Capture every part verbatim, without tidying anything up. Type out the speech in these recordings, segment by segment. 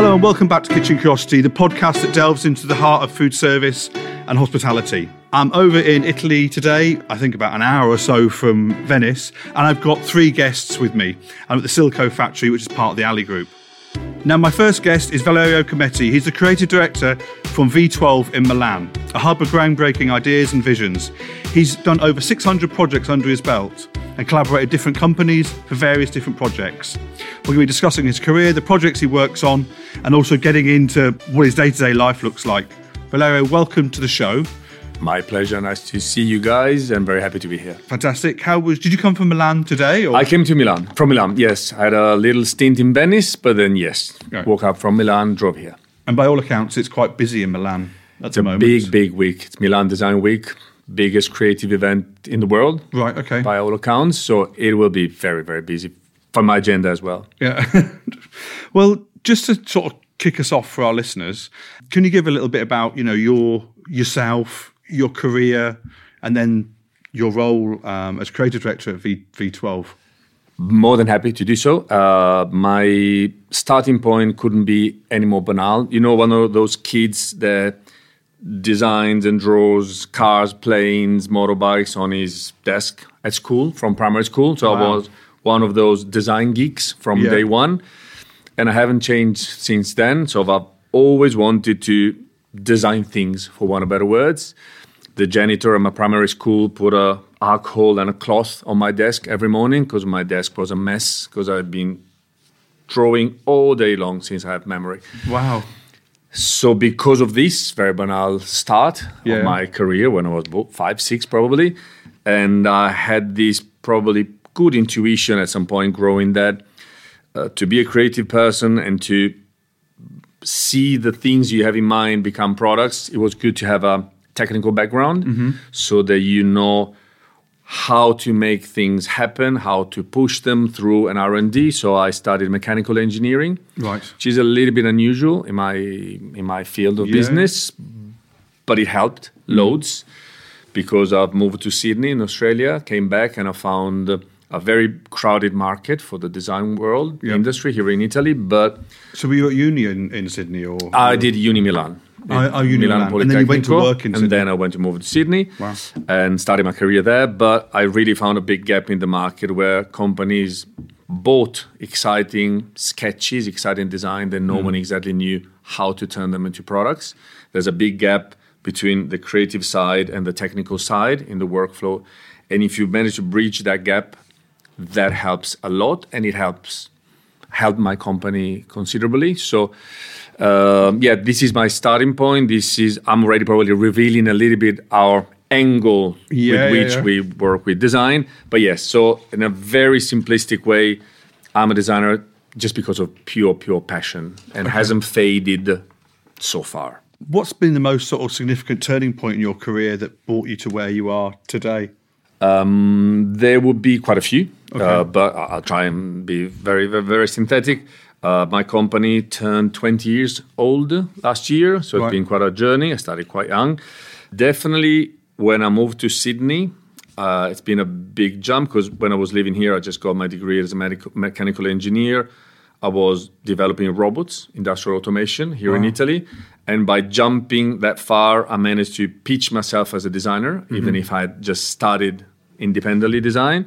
Hello and welcome back to Kitchen Curiosity, the podcast that delves into the heart of food service and hospitality. I'm over in Italy today, I think about an hour or so from Venice, and I've got three guests with me. I'm at the Silco factory, which is part of the Ali Group. Now, my first guest is Valerio Cometti. He's the creative director from V twelve in Milan, a hub of groundbreaking ideas and visions. He's done over six hundred projects under his belt and collaborated with different companies for various different projects. We're going to be discussing his career, the projects he works on, and also getting into what his day-to-day life looks like. Valerio, welcome to the show. My pleasure. Nice to see you guys. I'm very happy to be here. Fantastic. How was? Did you come from Milan today? Or? I came to Milan. From Milan, yes. I had a little stint in Venice, but then, yes, right. Woke up from Milan, drove here. And by all accounts, it's quite busy in Milan at it's the a moment. big, big week. It's Milan Design Week, biggest creative event in the world. Right, okay. By all accounts. So it will be very, very busy for my agenda as well. Yeah. Well, just to sort of kick us off for our listeners, can you give a little bit about, you know, your yourself, your career, and then your role um, as creative director at V, V12? More than happy to do so. Uh, my starting point couldn't be any more banal. You know, one of those kids that designs and draws cars, planes, motorbikes on his desk at school, from primary school. So wow. I was one of those design geeks from yeah. day one. And I haven't changed since then. So I've always wanted to design things, for want of better words. The janitor at my primary school put a alcohol and a cloth on my desk every morning because my desk was a mess because I've been drawing all day long since I have memory. Wow. So because of this very banal start yeah. of my career when I was about five, six probably, and I had this probably good intuition at some point growing that uh, to be a creative person and to see the things you have in mind become products, it was good to have a technical background mm-hmm. so that you know how to make things happen, how to push them through an R and D. So I studied mechanical engineering, right, which is a little bit unusual in my in my field of yeah. business, but it helped mm. loads because I've moved to Sydney in Australia, came back and I found a very crowded market for the design world yep. industry here in Italy. But so were you at uni in, in Sydney, or I did Uni Milan. Oh, oh Uni Milan, Milan. And then you went to work in and Sydney. And then I went to move to Sydney wow. and started my career there. But I really found a big gap in the market where companies bought exciting sketches, exciting design that no mm. one exactly knew how to turn them into products. There's a big gap between the creative side and the technical side in the workflow. And if you manage to bridge that gap, that helps a lot, and it helps help my company considerably. So, uh, yeah, this is my starting point. This is I'm already probably revealing a little bit our angle yeah, with which yeah, yeah. we work with design. But yes, so in a very simplistic way, I'm a designer just because of pure, pure passion, and okay. hasn't faded so far. What's been the most sort of significant turning point in your career that brought you to where you are today? Um, there would be quite a few, okay. uh, but I'll try and be very, very, very synthetic. Uh, my company turned twenty years old last year, so right. it's been quite a journey. I started quite young. Definitely when I moved to Sydney, uh, it's been a big jump because when I was living here, I just got my degree as a medical, mechanical engineer. I was developing robots, industrial automation here wow. in Italy. And by jumping that far, I managed to pitch myself as a designer, mm-hmm. even if I had just studied independently design.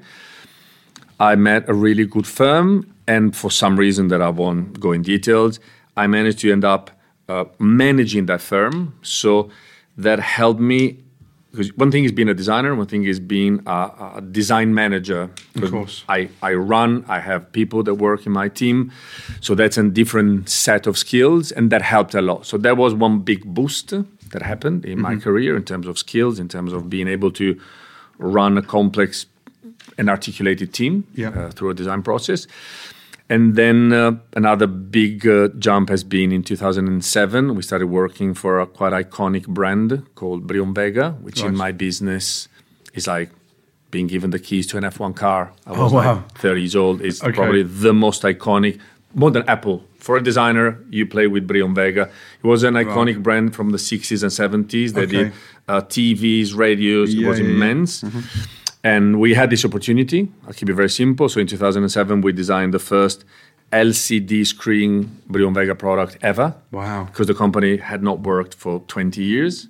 I met a really good firm, and for some reason that I won't go in details, I managed to end up uh, managing that firm. So that helped me, because one thing is being a designer, one thing is being a, a design manager. Of course. I, I run, I have people that work in my team. So that's a different set of skills, and that helped a lot. So that was one big boost that happened in mm-hmm. my career in terms of skills, in terms of being able to run a complex and articulated team yeah. uh, through a design process. And then uh, another big uh, jump has been in two thousand seven. We started working for a quite iconic brand called Brion Vega, which right. in my business is like being given the keys to an F one car. I was oh, wow. like thirty years old. It's okay. probably the most iconic, more than Apple. For a designer, you play with Brion Vega. It was an iconic wow. brand from the sixties and seventies. They okay. did uh, T Vs, radios. Yeah, it was yeah, immense. Yeah. Mm-hmm. And we had this opportunity. I'll keep it very simple. So in two thousand seven, we designed the first L C D screen Brion Vega product ever. Wow. Because the company had not worked for twenty years.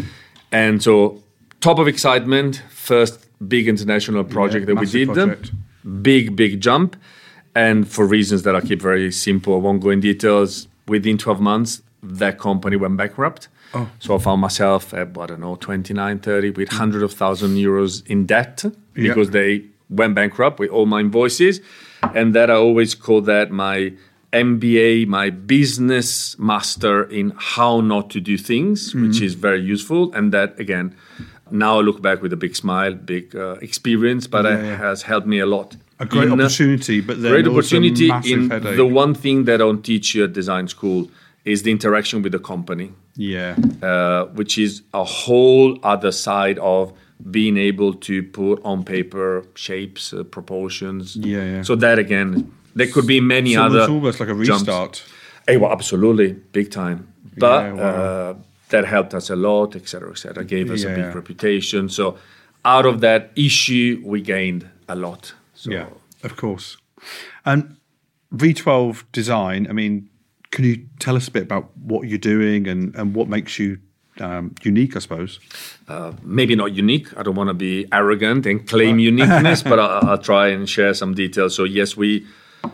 And so, top of excitement, first big international project yeah, that we did. Project. Big, big jump. And for reasons that I keep very simple, I won't go in details, within twelve months, that company went bankrupt. Oh. So I found myself at, I don't know, twenty-nine, thirty, with hundreds of thousands of euros in debt because yeah. they went bankrupt with all my invoices. And that I always call that my M B A, my business master in how not to do things, mm-hmm. which is very useful. And that, again, now I look back with a big smile, big uh, experience, but yeah, it yeah. has helped me a lot. A great in, opportunity, but then great also opportunity massive in headache. The one thing that I don't teach you at design school is the interaction with the company. Yeah. Uh, which is a whole other side of being able to put on paper shapes, uh, proportions. Yeah, yeah. So that, again, there could be many so other it's almost like a restart. Jumps. Hey, well, absolutely, big time. But yeah, wow. uh, that helped us a lot, et cetera, et cetera. Gave us yeah, a big yeah. reputation. So out of that issue, we gained a lot. So, yeah, of course. And V twelve Design, I mean, can you tell us a bit about what you're doing and, and what makes you um, unique, I suppose? Uh, maybe not unique. I don't want to be arrogant and claim uniqueness, but I'll, I'll try and share some details. So yes, we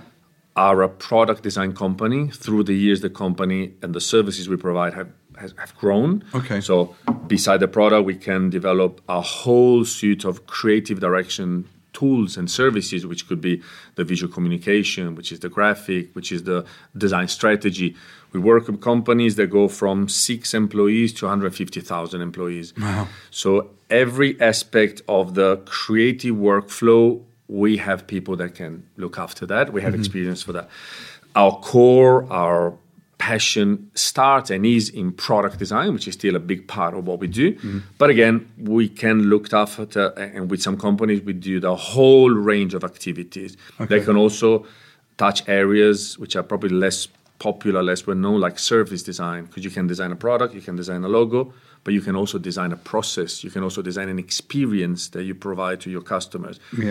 are a product design company. Through the years, the company and the services we provide have, have, have grown. Okay. So beside the product, we can develop a whole suite of creative direction tools and services, which could be the visual communication, which is the graphic, which is the design strategy. We work with companies that go from six employees to one hundred fifty thousand employees. Wow. So every aspect of the creative workflow, we have people that can look after that. We have mm-hmm. experience for that. Our core, our passion starts and is in product design, which is still a big part of what we do. Mm-hmm. But again, we can look after, and with some companies, we do the whole range of activities. Okay. They can also touch areas which are probably less popular, less well known, like service design, because you can design a product, you can design a logo, but you can also design a process. You can also design an experience that you provide to your customers. Yeah.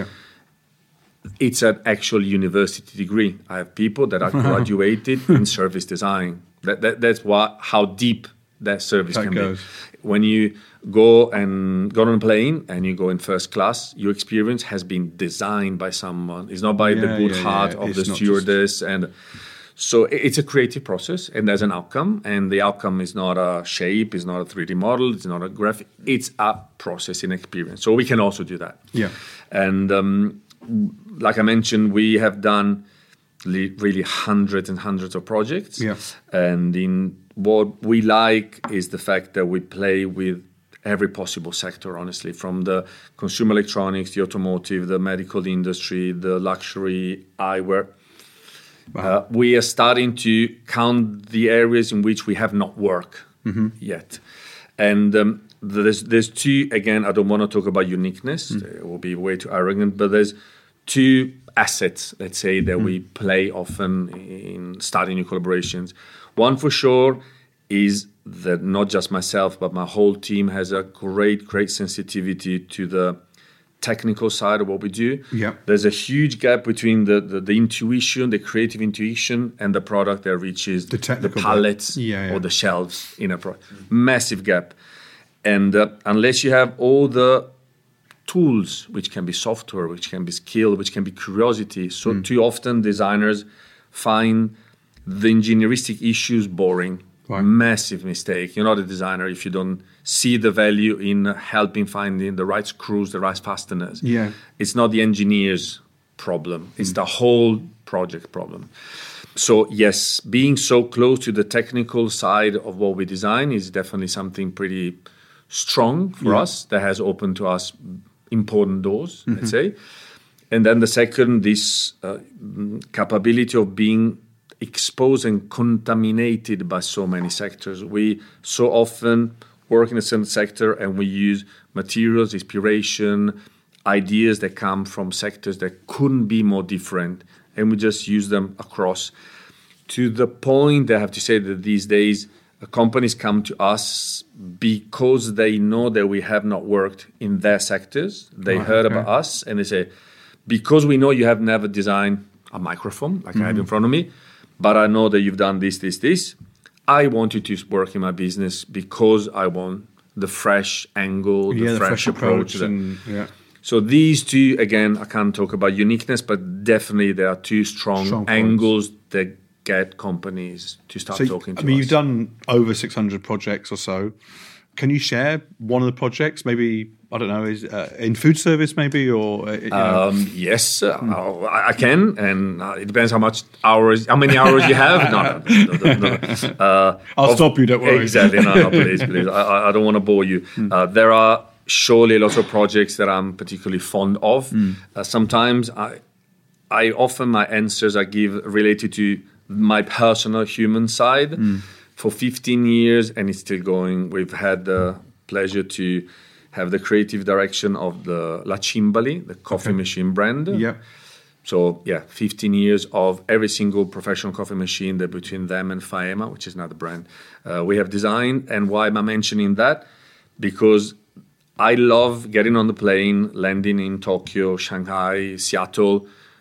It's an actual university degree. I have people that are graduated in service design. That, that that's what how deep that service that can goes. be. When you go and go on a plane and you go in first class, your experience has been designed by someone. It's not by yeah, the good yeah, heart yeah. of it's the stewardess. And so it's a creative process, and there's an outcome. And the outcome is not a shape, it's not a three D model, it's not a graphic. It's a processing experience. So we can also do that. Yeah. And um, like I mentioned, we have done li- really hundreds and hundreds of projects. Yeah. And in what we like is the fact that we play with every possible sector, honestly, from the consumer electronics, the automotive, the medical industry, the luxury eyewear. Wow. Uh, we are starting to count the areas in which we have not worked mm-hmm. yet. And um, there's, there's two, again, I don't want to talk about uniqueness. Mm. It will be way too arrogant, but there's two assets, let's say, that mm. we play often in starting new collaborations. One for sure is that not just myself, but my whole team has a great, great sensitivity to the technical side of what we do. Yeah. There's a huge gap between the, the, the intuition, the creative intuition, and the product that reaches the, the pallets yeah, yeah. or the shelves in a product. Mm. Massive gap. And uh, unless you have all the tools, which can be software, which can be skill, which can be curiosity, so mm. too often designers find the engineeristic issues boring. Right. Massive mistake. You're not a designer if you don't see the value in helping finding the right screws, the right fasteners. Yeah. It's not the engineer's problem. It's mm. the whole project problem. So yes, being so close to the technical side of what we design is definitely something pretty strong for yeah. us that has opened to us important doors, mm-hmm. let's say. And then the second, this uh, capability of being exposed and contaminated by so many sectors. We so often work in a certain sector and we use materials, inspiration, ideas that come from sectors that couldn't be more different, and we just use them across. To the point, I have to say that these days, uh, companies come to us because they know that we have not worked in their sectors. They oh, heard okay. about us and they say, because we know you have never designed a microphone like mm. I have in front of me, but I know that you've done this, this, this. I want you to work in my business because I want the fresh angle, the, yeah, the fresh, fresh approach. approach and, yeah. So these two, again, I can't talk about uniqueness, but definitely there are two strong, strong angles that get companies to start so, talking to us. I mean, us. You've done over six hundred projects or so. Can you share one of the projects? Maybe, I don't know, is uh, in food service maybe? or uh, you know? um, Yes, uh, mm. I, I can. And uh, it depends how much hours, how many hours you have. No, no, no, no, no. Uh, I'll of, stop you, don't worry. Exactly, no, no, please, please. I, I don't want to bore you. Mm. Uh, there are surely lots of projects that I'm particularly fond of. Mm. Uh, sometimes I, I often my answers I give related to my personal human side. Mm. For fifteen years, and it's still going. We've had the pleasure to have the creative direction of the La Cimbali, the coffee okay. machine brand. Yeah. So yeah, fifteen years of every single professional coffee machine that between them and Faema, which is another brand, uh, we have designed. And why am I mentioning that? Because I love getting on the plane, landing in Tokyo, Shanghai, Seattle,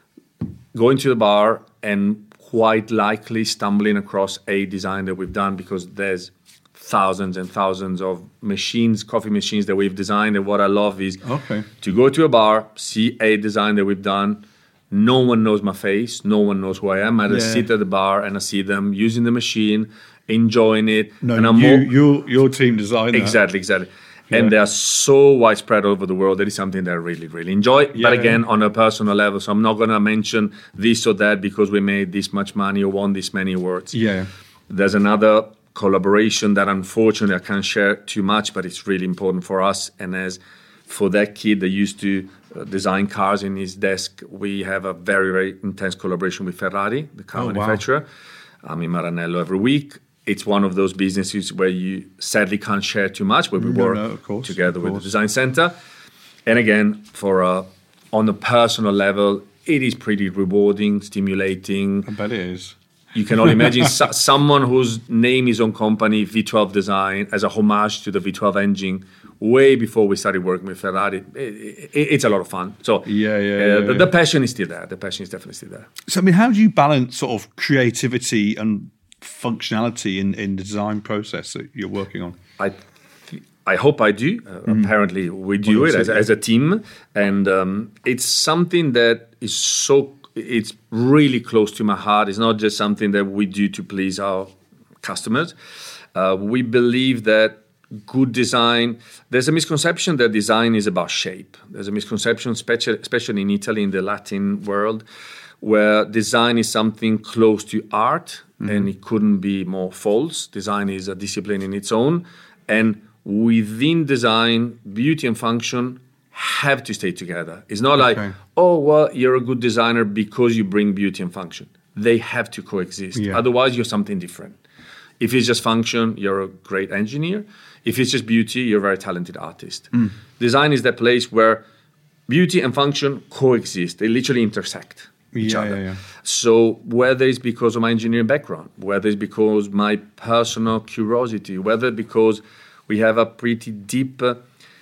going to the bar and quite likely stumbling across a design that we've done, because there's thousands and thousands of machines, coffee machines that we've designed. And what I love is okay. to go to a bar, see a design that we've done. No one knows my face. No one knows who I am. I just yeah. sit at the bar and I see them using the machine, enjoying it. No, and I'm you, more, your, your team designed that. Exactly, exactly. Yeah. And they are so widespread all over the world. That is something that I really, really enjoy. Yeah. But again, on a personal level, so I'm not going to mention this or that because we made this much money or won this many awards. Yeah. There's another collaboration that unfortunately I can't share too much, but it's really important for us. And as for that kid that used to uh, design cars in his desk, we have a very, very intense collaboration with Ferrari, the car oh, manufacturer. Wow. I'm in Maranello every week. It's one of those businesses where you sadly can't share too much, where we no, work no, of course, together of with course. the design center. And again, for uh, on a personal level, it is pretty rewarding, stimulating. I bet it is. You can only imagine so- someone whose name is on company, V twelve Design, as a homage to the V twelve engine, way before we started working with Ferrari. It, it, it's a lot of fun. So yeah, yeah, uh, yeah, the, yeah. the passion is still there. The passion is definitely still there. So I mean, how do you balance sort of creativity and functionality in, in the design process that you're working on? I th- I hope I do. Uh, mm. Apparently we do well, it as, as a team. And um, it's something that is so, it's really close to my heart. It's not just something that we do to please our customers. Uh, we believe that good design, there's a misconception that design is about shape. There's a misconception, especially, especially in Italy, in the Latin world, where design is something close to art, mm-hmm. and it couldn't be more false. Design is a discipline in its own. And within design, beauty and function have to stay together. It's not okay. like, oh, well, you're a good designer because you bring beauty and function. They have to coexist. Yeah. Otherwise, you're something different. If it's just function, you're a great engineer. If it's just beauty, you're a very talented artist. Mm. Design is that place where beauty and function coexist. They literally intersect each yeah, other. Yeah, yeah. So whether it's because of my engineering background, whether it's because my personal curiosity, whether because we have a pretty deep uh,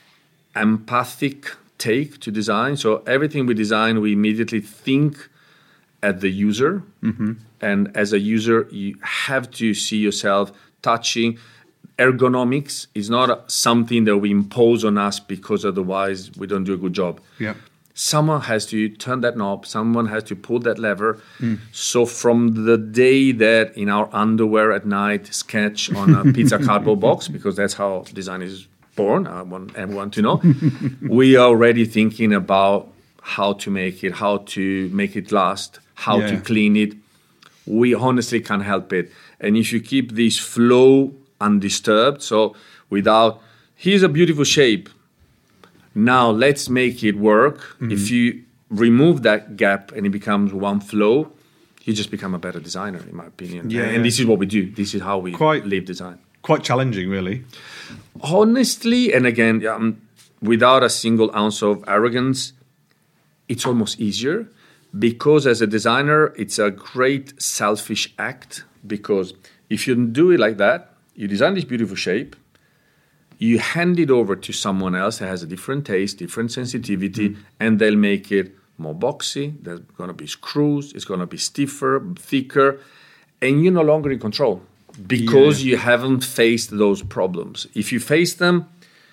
empathic take to design. So everything we design, we immediately think at the user. Mm-hmm. And as a user, you have to see yourself touching. Ergonomics is not something that we impose on us because otherwise we don't do a good job. Yeah. Someone has to turn that knob. Someone has to pull that lever. Mm. So from the day that in our underwear at night sketch on a pizza cardboard box, because that's how design is born, I want everyone to know, we are already thinking about how to make it, how to make it last, how yeah. to clean it. We honestly can't help it. And if you keep this flow undisturbed, so without, here's a beautiful shape, now let's make it work. Mm-hmm. If you remove that gap and it becomes one flow, you just become a better designer, in my opinion. Yeah, and yeah. this is what we do. This is how we quite, live design. Quite challenging, really. Honestly, and again, um, without a single ounce of arrogance, it's almost easier because as a designer, it's a great selfish act, because if you do it like that, you design this beautiful shape, you hand it over to someone else that has a different taste, different sensitivity, mm. and they'll make it more boxy, there's going to be screws, it's going to be stiffer, thicker, and you're no longer in control because yeah. you haven't faced those problems. If you face them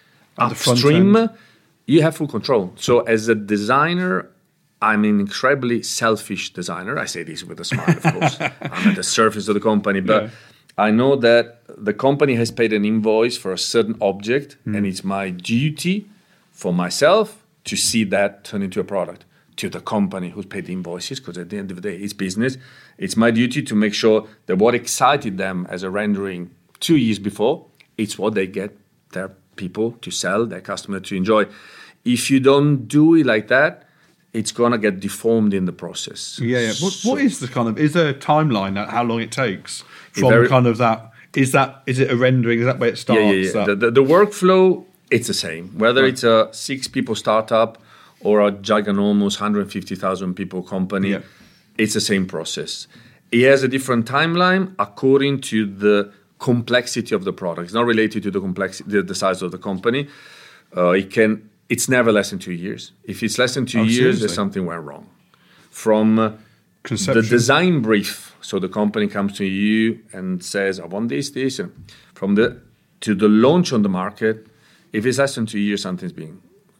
At upstream, the you have full control. So as a designer, I'm an incredibly selfish designer. I say this with a smile, of course. I'm at the surface of the company, but yeah. I know that the company has paid an invoice for a certain object, mm. and it's my duty for myself to see that turn into a product. To the company who's paid the invoices, because at the end of the day, it's business. It's my duty to make sure that what excited them as a rendering two years before, it's what they get their people to sell, their customer to enjoy. If you don't do it like that, it's going to get deformed in the process. Yeah, yeah. What, so, what is the kind of, is there a timeline at how long it takes from very, kind of that, is that, is it a rendering, is that where it starts? Yeah, yeah, yeah. The, the, the workflow, it's the same. Whether right. it's a six people startup or a giganormous one hundred fifty thousand people company, yeah. it's the same process. It has a different timeline according to the complexity of the product. It's not related to the complexity, the, the size of the company. Uh, it can, it's never less than two years. If it's less than two oh, years, seriously? there's something went wrong. From uh, the design brief, so the company comes to you and says, I want this, this, and from the to the launch on the market, if it's less than two years, something's being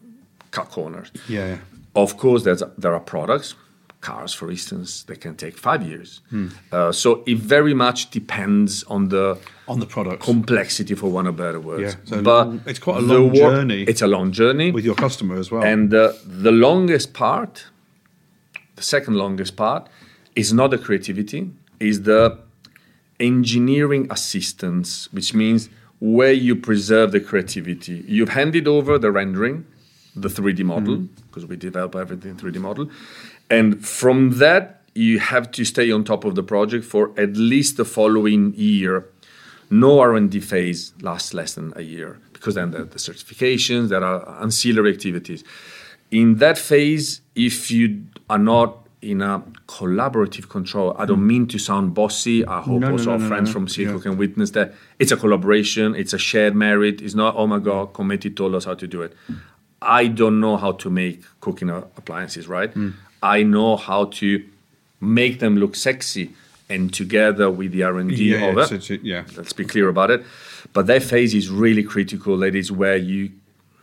cut corners. Yeah, yeah. Of course, there's, there are products, cars, for instance, they can take five years. Hmm. Uh, so it very much depends on the on the product complexity, for one of better words. Yeah, so but long, it's quite a long work, journey. It's a long journey with your customer as well. And uh, the longest part, the second longest part, is not the creativity, is the engineering assistance, which means where you preserve the creativity. You've handed over the rendering, the three D model, because mm-hmm. we develop everything in three D model. And from that, you have to stay on top of the project for at least the following year. No R and D phase lasts less than a year, because then there are the certifications, there are ancillary activities. In that phase, if you are not in a collaborative control, I don't mean to sound bossy. I hope no, also no, no, our no, friends no. from Circo yeah. can witness that. It's a collaboration. It's a shared merit. It's not, oh my God, Cometti told us how to do it. I don't know how to make cooking appliances, right? Mm. I know how to make them look sexy, and together with the R and D yeah, of yeah, it, it's, it's, yeah. let's be clear about it. But that phase is really critical. That is where you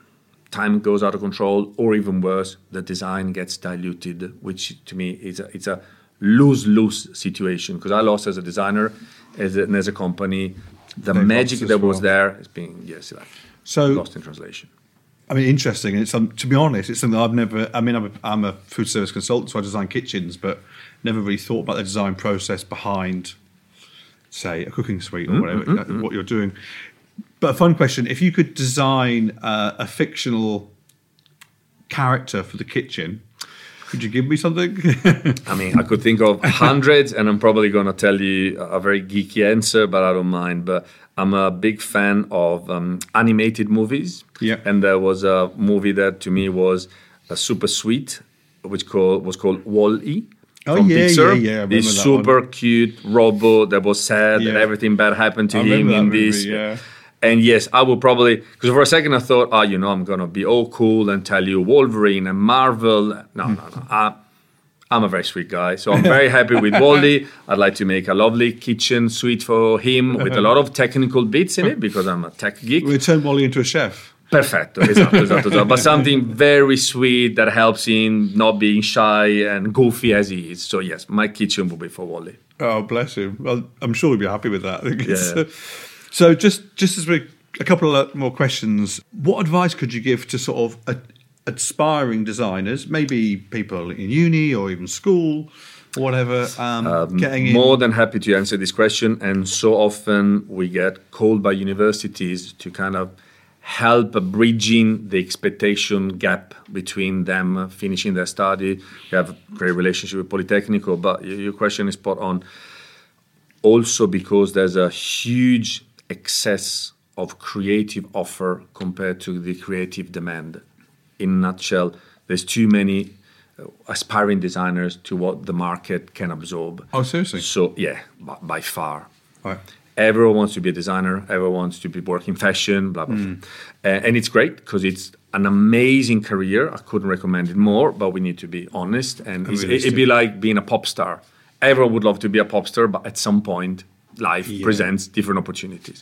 time goes out of control, or even worse, the design gets diluted, which to me is a, it's a lose-lose situation. Because I lost as a designer, as a, and as a company, the They've magic that well. was there is being yes, like, so lost in translation. I mean, interesting. And it's um, to be honest, it's something I've never. I mean, I'm a, I'm a food service consultant, so I design kitchens, but never really thought about the design process behind, say, a cooking suite or mm-hmm, whatever mm-hmm. what you're doing. But a fun question: if you could design uh, a fictional character for the kitchen, could you give me something? I mean, I could think of hundreds, and I'm probably going to tell you a very geeky answer, but I don't mind. But I'm a big fan of um, animated movies. Yeah. And there was a movie that to me was uh, super sweet, which called, was called Wall-E. Oh, from yeah, Pixar. yeah, yeah. This super one. cute robot that was sad yeah. and everything bad happened to I him in movie, this. Yeah. And yes, I will probably, because for a second I thought, oh, you know, I'm going to be all cool and tell you Wolverine and Marvel. No, no, no. I, I'm a very sweet guy, so I'm very happy with Wall-E. I'd like to make a lovely kitchen suite for him with a lot of technical bits in it, because I'm a tech geek. We turn Wall-E into a chef. Perfetto, esatto, esatto, esatto. But something very sweet that helps him not being shy and goofy as he is. So yes, my kitchen will be for Wall-E. Oh, bless him. Well, I'm sure he'll be happy with that. Yeah. Uh, so just, just as we, a couple of more questions, what advice could you give to sort of a, aspiring designers, maybe people in uni or even school or whatever, um, um, getting in? More than happy to answer this question. And so often we get called by universities to kind of help bridging the expectation gap between them finishing their study. We have a great relationship with Politecnico, but your question is spot on. Also because there's a huge excess of creative offer compared to the creative demand. In a nutshell, there's too many aspiring designers to what the market can absorb. Oh, seriously? So, yeah, by, by far. Right. Everyone wants to be a designer. Everyone wants to be working fashion, blah, blah, mm. blah. Uh, and it's great because it's an amazing career. I couldn't recommend it more, but we need to be honest. And it's, it'd be like being a pop star. Everyone would love to be a pop star, but at some point, life yeah. presents different opportunities.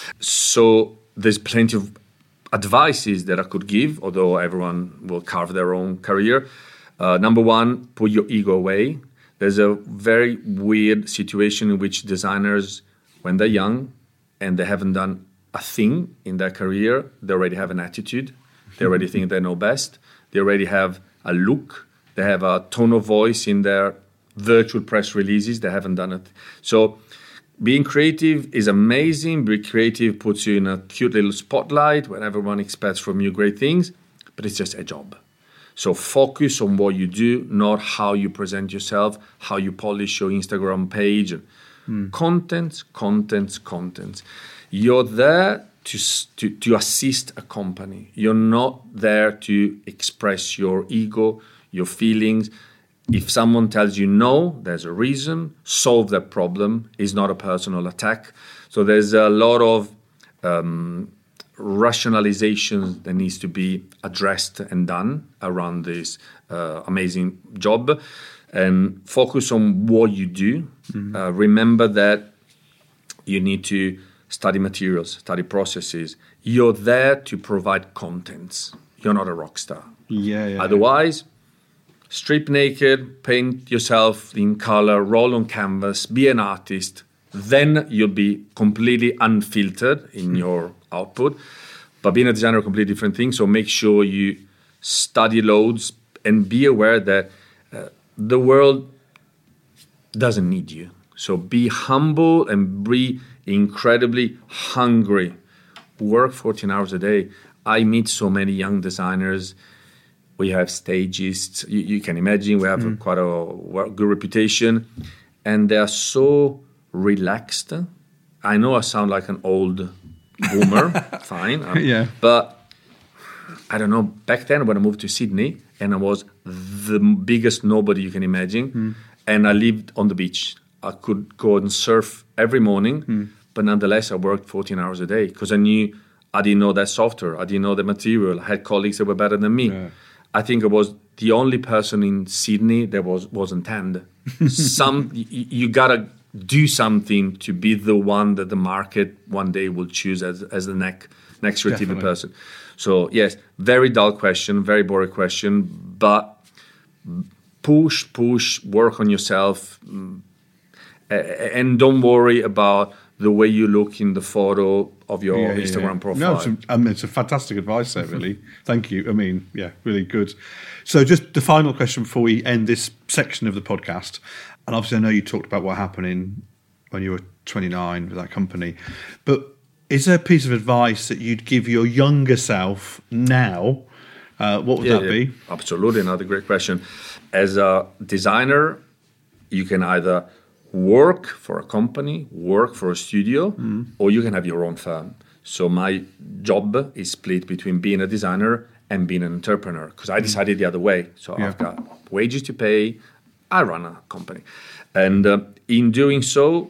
So there's plenty of advices that I could give, although everyone will carve their own career. Uh, number one, put your ego away. There's a very weird situation in which designers, when they're young and they haven't done a thing in their career, they already have an attitude. They already think they know best. They already have a look. They have a tone of voice in their virtual press releases. They haven't done it. So being creative is amazing. Being creative puts you in a cute little spotlight when everyone expects from you great things, but it's just a job. So focus on what you do, not how you present yourself, how you polish your Instagram page. Mm. Content, content, content. You're there to, to, to assist a company. You're not there to express your ego, your feelings. If someone tells you no, there's a reason. Solve that problem. It's not a personal attack. So there's a lot of um, rationalization that needs to be addressed and done around this uh, amazing job. And focus on what you do. Mm-hmm. Uh, remember that you need to study materials, study processes. You're there to provide contents. You're not a rock star. Yeah, yeah. Otherwise, strip naked, paint yourself in color, roll on canvas, be an artist. Then you'll be completely unfiltered in mm-hmm. your output. But being a designer is a completely different thing. So make sure you study loads and be aware that uh, the world doesn't need you. So be humble and be incredibly hungry. Work fourteen hours a day. I meet so many young designers. We have stagists. You, you can imagine we have mm. a, quite a good reputation. And they are so relaxed. I know I sound like an old boomer. Fine. Um, yeah. But I don't know, back then when I moved to Sydney, and I was the biggest nobody you can imagine. Mm. And I lived on the beach. I could go and surf every morning, mm. but nonetheless, I worked fourteen hours a day because I knew I didn't know that software. I didn't know the material. I had colleagues that were better than me. Yeah. I think I was the only person in Sydney that was, wasn't tanned. Some you, you got to do something to be the one that the market one day will choose as, as the next, next creative person. So yes, very dull question, very boring question, but push, push, work on yourself, and don't worry about the way you look in the photo of your yeah, Instagram yeah, yeah. profile. No, it's a, I mean, it's a fantastic advice there, really. Thank you. I mean, yeah, really good. So just the final question before we end this section of the podcast, and obviously I know you talked about what happened in, when you were twenty-nine with that company, but is there a piece of advice that you'd give your younger self now? Uh, what would yeah, that yeah. be? Absolutely, another great question. As a designer, you can either work for a company, work for a studio, mm. or you can have your own firm. So my job is split between being a designer and being an entrepreneur because I decided the other way. So yeah. I've got wages to pay. I run a company. And uh, in doing so,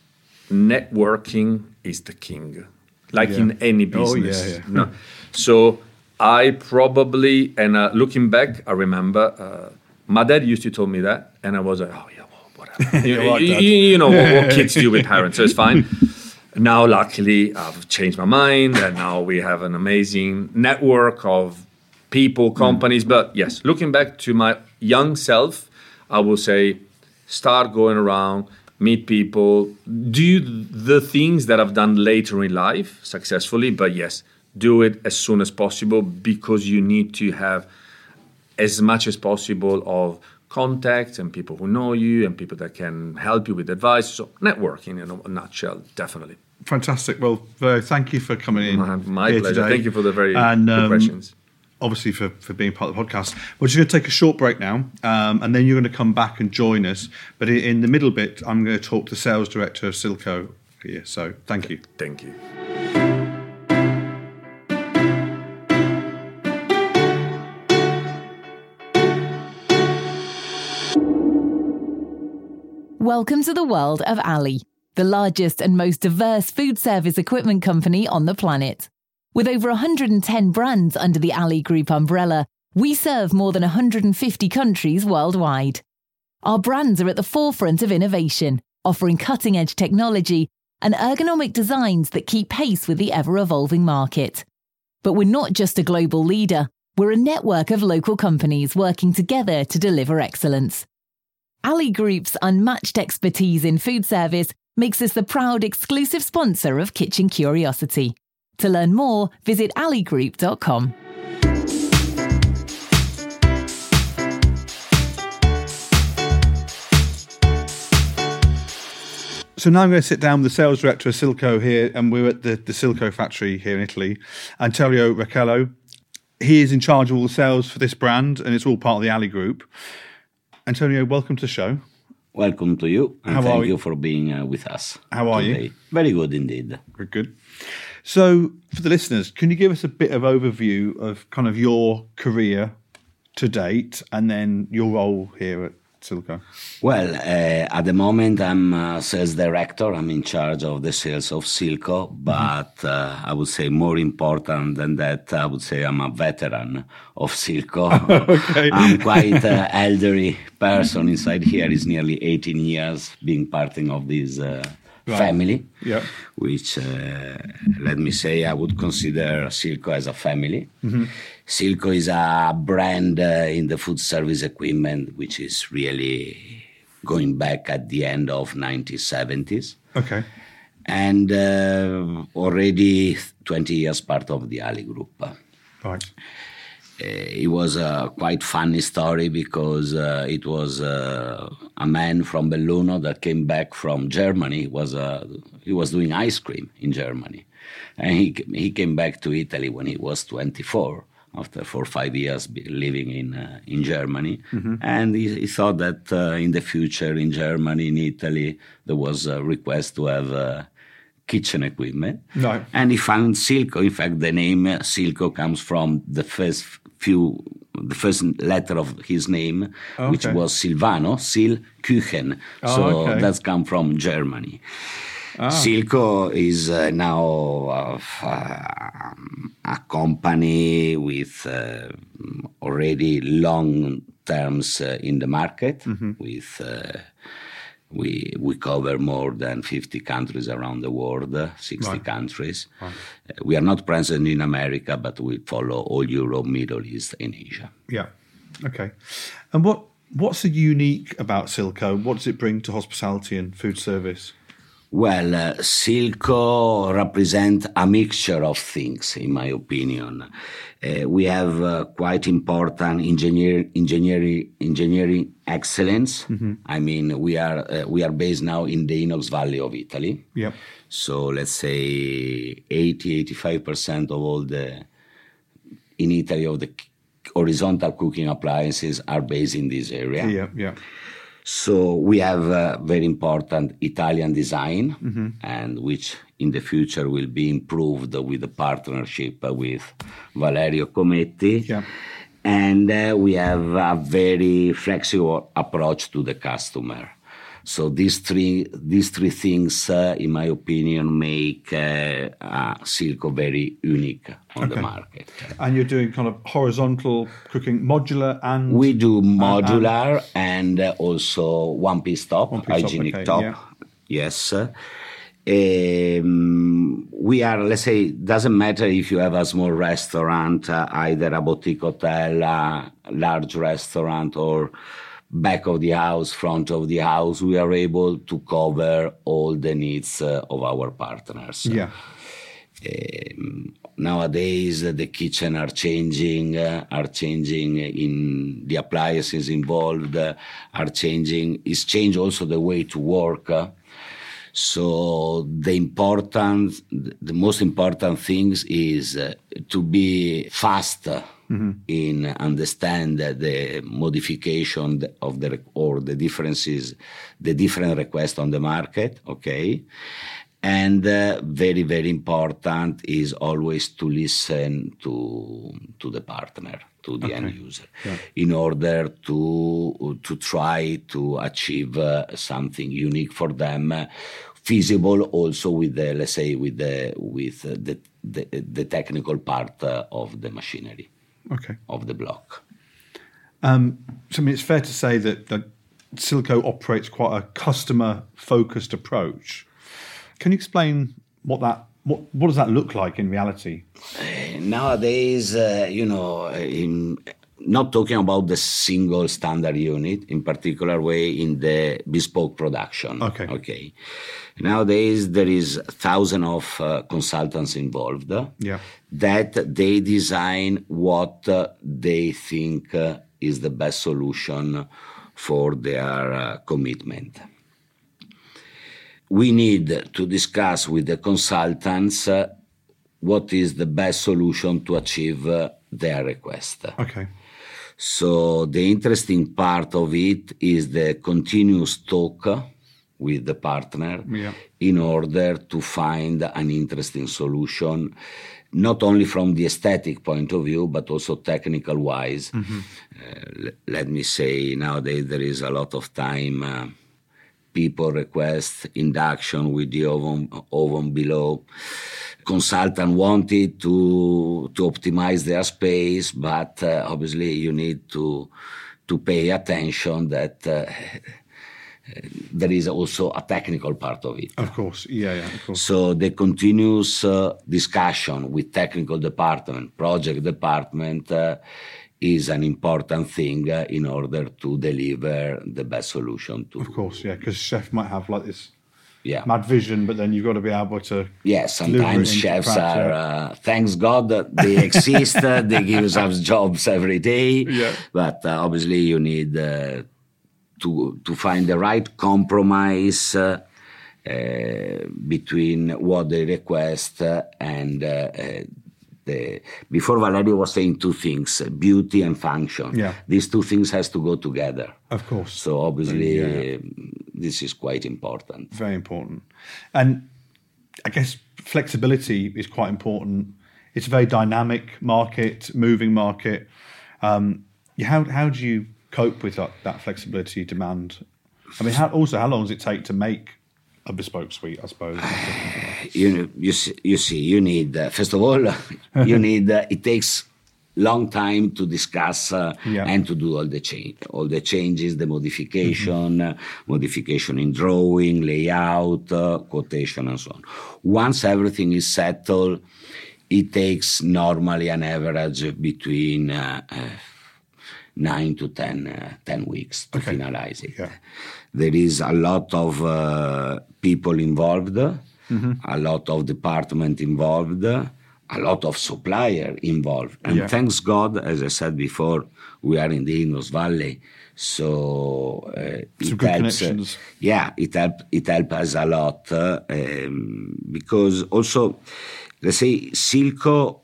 networking is the king, like yeah. in any business. Oh, yeah, yeah. No. So I probably, and uh, looking back, I remember uh, my dad used to tell me that, and I was like, oh, yeah, well, whatever. you, like you, you know what, what kids do with parents, so it's fine. Now, luckily, I've changed my mind, and now we have an amazing network of people, companies. Mm. But yes, looking back to my young self, I will say, start going around, meet people, do the things that I've done later in life successfully. But yes, do it as soon as possible because you need to have as much as possible of contacts and people who know you and people that can help you with advice. So networking in a nutshell, definitely. Fantastic. Well, Vero, thank you for coming in. My, my here pleasure. Today. Thank you for the very and, good um, questions. Obviously for, for being part of the podcast. We're just going to take a short break now, um, and then you're going to come back and join us. But in, in the middle bit, I'm going to talk to the sales director of Silco here. So thank you. Thank you. Welcome to the world of Ali, the largest and most diverse food service equipment company on the planet. With over one hundred ten brands under the Ali Group umbrella, we serve more than one hundred fifty countries worldwide. Our brands are at the forefront of innovation, offering cutting-edge technology and ergonomic designs that keep pace with the ever-evolving market. But we're not just a global leader, we're a network of local companies working together to deliver excellence. Ali Group's unmatched expertise in food service makes us the proud exclusive sponsor of Kitchen Curiosity. To learn more, visit ali group dot com. So now I'm going to sit down with the sales director of Silco here, and we're at the, the Silco factory here in Italy, Antonio Racchello. He is in charge of all the sales for this brand, and it's all part of the Ali Group. Antonio, welcome to the show. Welcome to you, and How thank you? you for being uh, with us. How are today. you? Very good indeed. Very good. So, for the listeners, can you give us a bit of overview of kind of your career to date, and then your role here at Silco? Well, uh, at the moment I'm uh, sales director. I'm in charge of the sales of Silco, but mm-hmm. uh, I would say more important than that, I would say I'm a veteran of Silco. Okay. I'm quite an elderly person inside here. It's nearly eighteen years being part of this uh, right. family, yeah. which, uh, let me say, I would consider Silco as a family. Mm-hmm. Silco is a brand uh, in the food service equipment, which is really going back at the end of nineteen seventies. Okay. And uh, already twenty years part of the Ali Group. Right. Uh, it was a quite funny story because uh, it was uh, a man from Belluno that came back from Germany. He was, uh, he was doing ice cream in Germany. And he, he came back to Italy when he was twenty-four. After four or five years living in uh, in Germany. Mm-hmm. And he, he thought that uh, in the future in Germany, in Italy, there was a request to have uh, kitchen equipment. No. And he found Silco. In fact, the name uh, Silco comes from the first few, the first letter of his name, okay. which was Silvano, Sil Küchen. Oh, so okay. that's come from Germany. Ah. Silco is uh, now uh, uh, a company with uh, already long terms uh, in the market. Mm-hmm. With uh, we we cover more than fifty countries around the world, uh, sixty right. countries. Right. Uh, we are not present in America, but we follow all Europe, Middle East, and Asia. Yeah. Okay. And what what's so unique about Silco? What does it bring to hospitality and food service? Well, uh, Silco represents a mixture of things, in my opinion. Uh, we have uh, quite important engineer, engineering, engineering excellence. Mm-hmm. I mean, we are uh, we are based now in the Inox Valley of Italy. Yep. So let's say eighty, eighty-five percent of all the, in Italy, of the horizontal cooking appliances are based in this area. Yeah, yeah. So we have a very important Italian design, mm-hmm. and which in the future will be improved with the partnership with Valerio Cometti. Yeah. And uh, we have a very flexible approach to the customer. So these three these three things, uh, in my opinion, make uh, uh, Silco very unique on okay. the market. And you're doing kind of horizontal cooking, modular and... We do modular and, and, and also one-piece top, one-piece hygienic top, okay, top. Yeah. Yes. Um, we are, let's say, doesn't matter if you have a small restaurant, uh, either a boutique hotel, a large restaurant, or back of the house, front of the house, we are able to cover all the needs uh, of our partners. Yeah. Um, nowadays, uh, the kitchen are changing, uh, are changing in the appliances involved, uh, are changing. It's changed also the way to work. Uh, so the important, the most important things is uh, to be fast. Mm-hmm. in understand the modification of the or the differences, the different requests on the market, okay? And uh, very, very important is always to listen to to the partner, to the okay. end user, yeah. in order to to try to achieve uh, something unique for them, uh, feasible also with the, let's say, with the with the the, the technical part uh, of the machinery, okay. of the block. Um, so I mean, it's fair to say that, that Silco operates quite a customer-focused approach. Can you explain what that what what does that look like in reality? Uh, nowadays, uh, you know, in, not talking about the single standard unit, in particular way in the bespoke production. Okay. Okay. Nowadays, there is a thousand of uh, consultants involved. Yeah. That they design what uh, they think uh, is the best solution for their uh, commitment. We need to discuss with the consultants uh, what is the best solution to achieve uh, their request. Okay. So the interesting part of it is the continuous talk with the partner yeah. in order to find an interesting solution, not only from the aesthetic point of view, but also technical wise. Mm-hmm. Uh, l- let me say, nowadays there is a lot of time uh, people request induction with the oven, oven below. Consultant wanted to to optimize their space, but uh, obviously you need to to pay attention that uh, there is also a technical part of it. Of course, yeah, yeah, of course. So the continuous uh, discussion with technical department, project department, uh, is an important thing uh, in order to deliver the best solution to. Of course, yeah, because chef might have like this yeah. mad vision, but then you've got to be able to. Yeah, sometimes chefs practice, are. yeah. Uh, thanks God that they exist. uh, they give us jobs every day. Yeah. But uh, obviously, you need uh, to to find the right compromise uh, uh, between what they request uh, and. Uh, uh, The, before Valerio was saying two things, beauty and function. Yeah. These two things has to go together. Of course. So obviously yeah. this is quite important. Very important. And I guess flexibility is quite important. It's a very dynamic market, moving market. Um, how how do you cope with that, that flexibility demand? I mean, how, also, how long does it take to make a bespoke suite, I suppose? You you see, you see, you need uh, first of all, you need. Uh, it takes long time to discuss uh, yeah. and to do all the change, all the changes, the modification, mm-hmm. uh, modification in drawing, layout, uh, quotation, and so on. Once everything is settled, it takes normally an average between uh, uh, nine to ten, uh, ten weeks to okay. finalize it. Yeah. There is a lot of uh, people involved, mm-hmm. a lot of department involved, a lot of supplier involved. And yeah. thanks God, as I said before, we are in the Indus Valley, so uh, Some it good helps. connections. Uh, yeah, it help it help us a lot uh, um, because also, let's say, Silco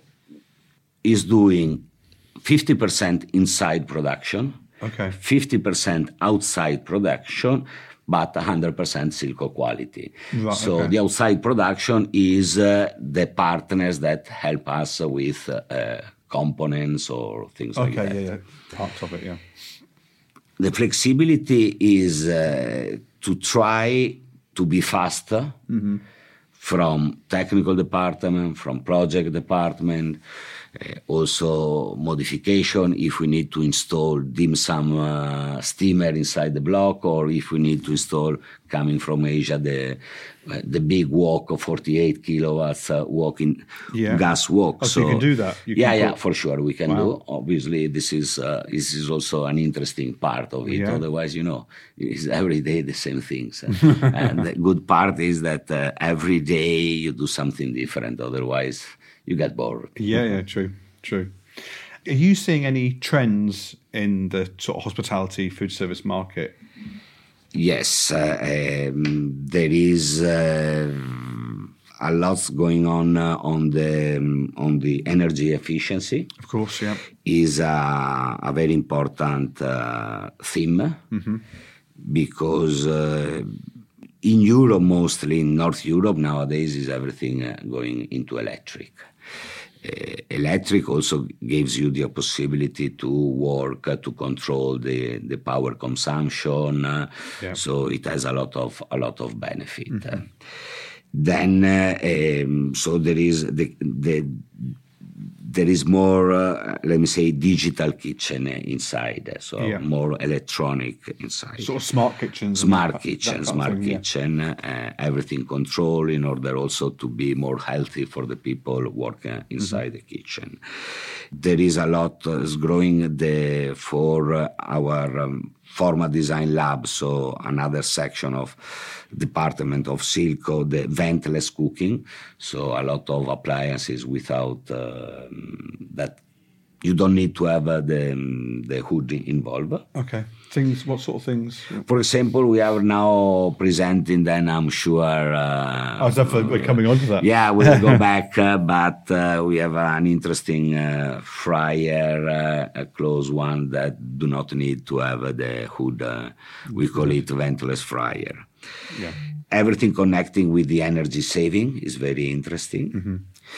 is doing fifty percent inside production. Okay. fifty percent outside production, but one hundred percent Silco quality. Right, so okay. the outside production is uh, the partners that help us with uh, components or things okay, like that. Okay, yeah, yeah. Parts of it, yeah. The flexibility is uh, to try to be faster mm-hmm. from technical department, from project department, Uh, also modification if we need to install dim sum uh, steamer inside the block, or if we need to install, coming from Asia, the uh, the big wok of forty-eight kilowatts uh, wok in yeah. gas wok. Oh, so you can do that? You yeah, can yeah, put... for sure we can wow. do. Obviously, this is uh, this is also an interesting part of it. Yeah. Otherwise, you know, it's every day the same things. And the good part is that uh, every day you do something different. Otherwise, you get bored. Yeah, yeah, true, true. Are you seeing any trends in the sort of hospitality food service market? Yes, uh, um, there is uh, a lot going on uh, on the um, on the energy efficiency. Of course, yeah, is a, a very important uh, theme mm-hmm. because uh, in Europe, mostly in North Europe nowadays, is everything uh, going into electric. Uh, electric also gives you the possibility to work, uh, to control the, the power consumption. Uh, yeah. So it has a lot of a lot of benefit. Mm-hmm. Uh, then, uh, um, so there is the the. There is more, uh, let me say, digital kitchen inside, so yeah. more electronic inside. Sort of smart kitchens. Smart that, kitchen, that smart thing, kitchen, yeah. uh, everything controlled in order also to be more healthy for the people working inside mm-hmm. the kitchen. There is a lot uh, is growing the for uh, our um, Forma Design Lab, so another section of department of Silco, the ventless cooking, so a lot of appliances without uh, that you don't need to have uh, the the hood involved. Okay, things. What sort of things? For example, we are now presenting. Then I'm sure. Uh, oh, definitely we're coming on to that. Yeah, we'll go back, uh, but uh, we have an interesting uh, fryer, uh, a close one that do not need to have uh, the hood. Uh, we call it ventless fryer. Yeah. Everything connecting with the energy saving is very interesting. Mm-hmm.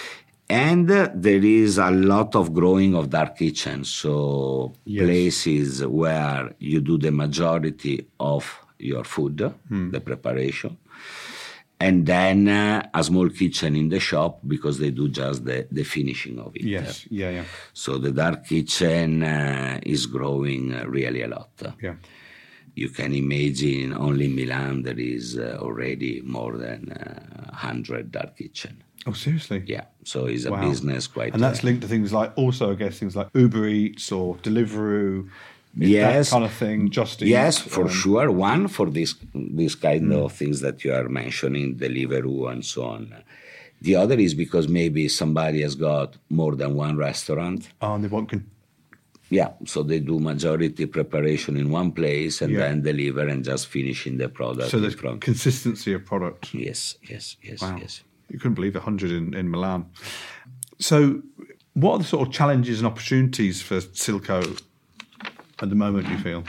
And uh, there is a lot of growing of dark kitchens, so yes. places where you do the majority of your food, mm. the preparation, and then uh, a small kitchen in the shop because they do just the, the finishing of it. Yes, yeah, yeah. So the dark kitchen uh, is growing uh, really a lot. Yeah. You can imagine only in Milan there is uh, already more than uh, one hundred dark kitchen. Oh, seriously? Yeah. So it's a wow. business quite... And that's uh, linked to things like, also I guess, things like Uber Eats or Deliveroo, yes, that kind of thing, Just Eat. Yes, for um, sure. One, for this this kind mm. of things that you are mentioning, Deliveroo and so on. The other is because maybe somebody has got more than one restaurant. Oh, and they want... Con- Yeah, so they do majority preparation in one place and yeah. then deliver and just finishing the product. So there's consistency of product. Yes, yes, yes, wow. yes. You couldn't believe one hundred in, in Milan. So what are the sort of challenges and opportunities for Silco at the moment, do you feel?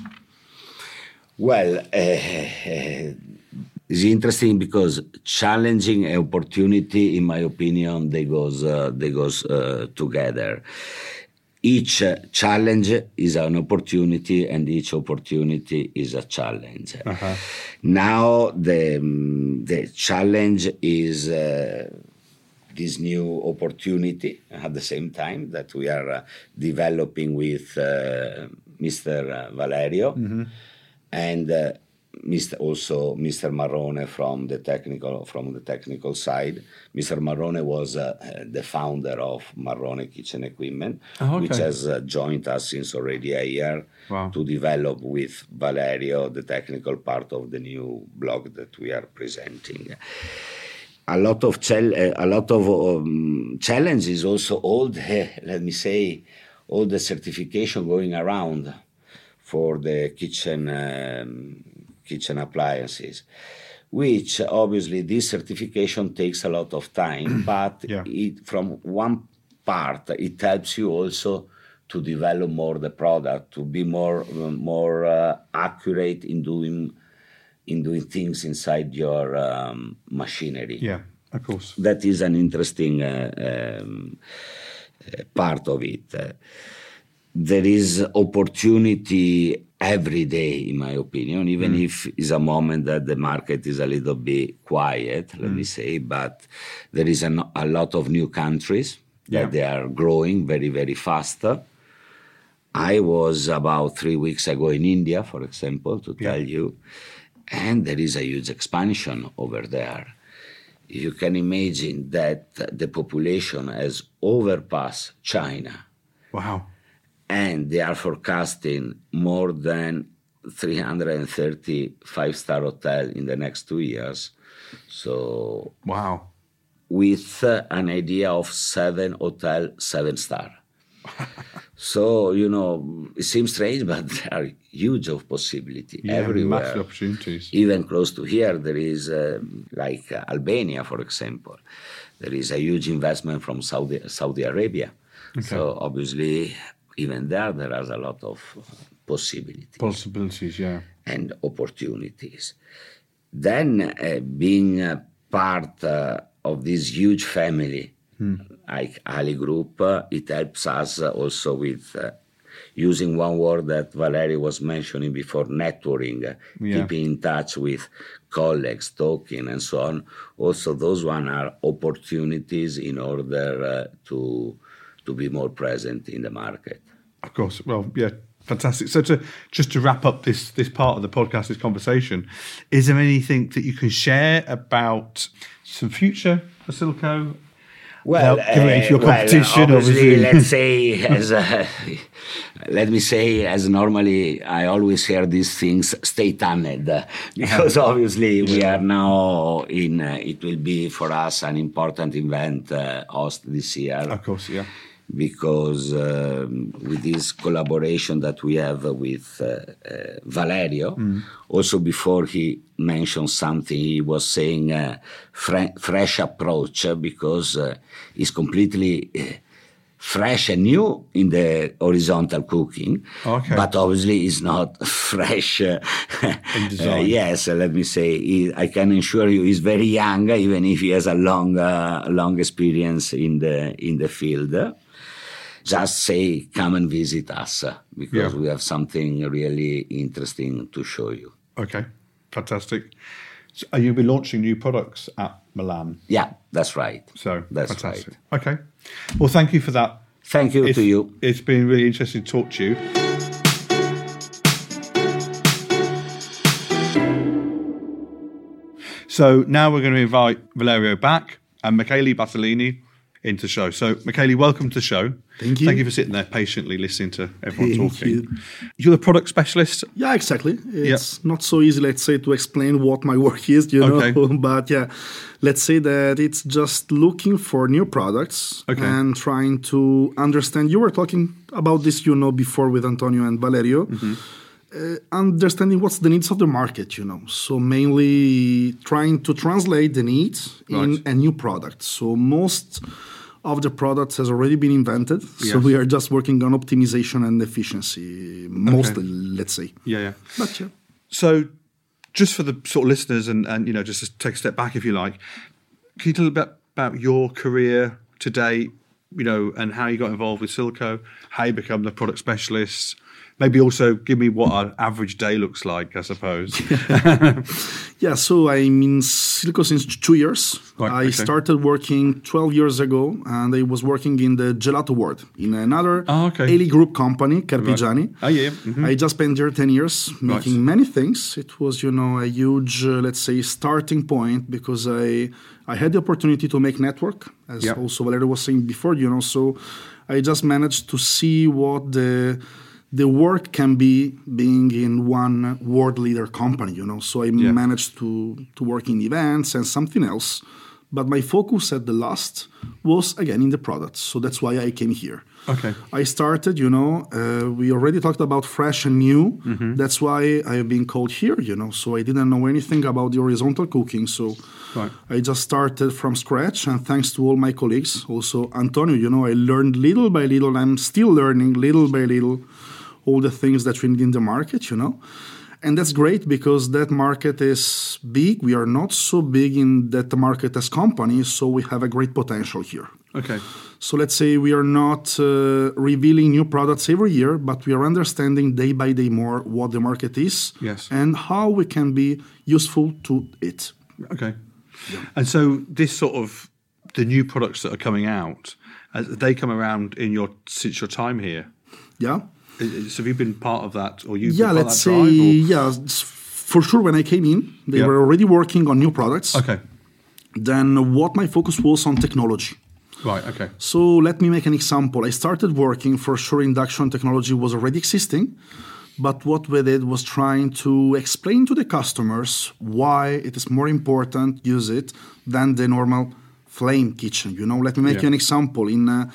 Well, uh, it's interesting because challenging and opportunity, in my opinion, they goes, uh, they goes uh, together. Each uh, challenge is an opportunity, and each opportunity is a challenge. Uh-huh. Now the um, the challenge is uh, this new opportunity at the same time that we are uh, developing with uh, Mister Valerio mm-hmm. and uh, Mister also Mister Marrone from the technical from the technical side. Mister Marrone was uh, the founder of Marrone Kitchen Equipment, oh, okay. which has uh, joined us since already a year wow. to develop with Valerio the technical part of the new blog that we are presenting. A lot of chal- a lot of um, challenges also. All the let me say all the certification going around for the kitchen. Um, kitchen appliances, which obviously this certification takes a lot of time, but yeah. it, from one part, it helps you also to develop more the product, to be more more uh, accurate in doing in doing things inside your um, machinery. Yeah, of course. That is an interesting uh, um, uh, part of it. Uh, there is opportunity every day, in my opinion, even mm. if it's a moment that the market is a little bit quiet, let mm. me say, but there is an, a lot of new countries yeah. that they are growing very, very fast. I was about three weeks ago in India, for example, to yeah. tell you, and there is a huge expansion over there. You can imagine that the population has overpassed China. Wow. And they are forecasting more than three hundred thirty five-star hotels in the next two years. So, wow, with uh, an idea of seven hotel, seven star. So, you know, it seems strange, but there are huge of possibility yeah, everywhere. Massive opportunities. Even close to here, there is uh, like uh, Albania, for example. There is a huge investment from Saudi Saudi Arabia. Okay. So obviously, even there, there are a lot of possibilities. Possibilities, yeah. And opportunities. Then, uh, being a part uh, of this huge family Hmm. Like Ali Group, uh, it helps us also with uh, using one word that Valerio was mentioning before, networking, uh, yeah. keeping in touch with colleagues, talking, and so on. Also, those one are opportunities in order uh, to to be more present in the market. Of course. Well, yeah, fantastic. So to just to wrap up this this part of the podcast, this conversation, is there anything that you can share about some future for Silco? Well, uh, your competition, well, obviously, let's say, as a, let me say, as normally, I always hear these things, stay tuned, because obviously we are now in, uh, it will be for us an important event uh, host this year. Of course, yeah. Because um, with this collaboration that we have with uh, uh, Valerio, mm. also before he mentioned something, he was saying uh, fre- fresh approach uh, because uh, it's completely uh, fresh and new in the horizontal cooking, okay. but obviously it's not fresh. Uh, in design. uh, yes, uh, let me say, he, I can assure you he's very young, even if he has a long, uh, long experience in the in the field. Just say, come and visit us uh, because yeah. we have something really interesting to show you. Okay, fantastic. So are you be launching new products at Milan? Yeah, that's right. So that's fantastic. right. Okay. Well, thank you for that. Thank you it's, to you. It's been really interesting to talk to you. So now we're going to invite Valerio back and Michele Bartolini into the show. So, Michele, welcome to the show. Thank you. Thank you for sitting there patiently listening to everyone Thank talking. You. You're the product specialist? Yeah, exactly. It's yeah. not so easy, let's say, to explain what my work is, you okay. know. But yeah, let's say that it's just looking for new products okay. and trying to understand. You were talking about this, you know, before with Antonio and Valerio. Mm-hmm. Uh, understanding what's the needs of the market, you know. So mainly trying to translate the needs in right. a new product. So most of the products has already been invented. Yes. So we are just working on optimization and efficiency, mostly, okay. let's say. Yeah, yeah. But yeah. So just for the sort of listeners and, and, you know, just to take a step back, if you like, can you tell a bit about your career to date, you know, and how you got involved with Silco, how you become the product specialist? Maybe also give me what an average day looks like, I suppose. Yeah, so I'm in Silco since two years. Right, I okay. started working twelve years ago, and I was working in the Gelato world in another oh, okay. Ali Group company, Carpigiani. Right. Oh, yeah. Mm-hmm. I just spent there ten years making right. many things. It was, you know, a huge, uh, let's say, starting point because I I had the opportunity to make network, as yep. also Valerio was saying before, you know. So I just managed to see what the... the work can be being in one world leader company, you know. So I yeah. managed to, to work in events and something else. But my focus at the last was, again, in the products. So that's why I came here. Okay. I started, you know, uh, we already talked about fresh and new. Mm-hmm. That's why I have been called here, you know. So I didn't know anything about the horizontal cooking. So right. I just started from scratch. And thanks to all my colleagues, also Antonio, you know, I learned little by little. I'm still learning little by little all the things that we need in the market, you know. And that's great because that market is big. We are not so big in that market as companies, so we have a great potential here. Okay. So let's say we are not uh, revealing new products every year, but we are understanding day by day more what the market is yes. and how we can be useful to it. Okay. Yeah. And so this sort of, the new products that are coming out, uh, they come around in your since your time here? Yeah. So have you been part of that, or you? Yeah, been part let's of that say drive, yeah. For sure, when I came in, they yeah. were already working on new products. Okay. Then what my focus was on technology. Right. Okay. So let me make an example. I started working for sure. Induction technology was already existing, but what we did was trying to explain to the customers why it is more important use it than the normal flame kitchen. You know, let me make yeah. you an example in uh,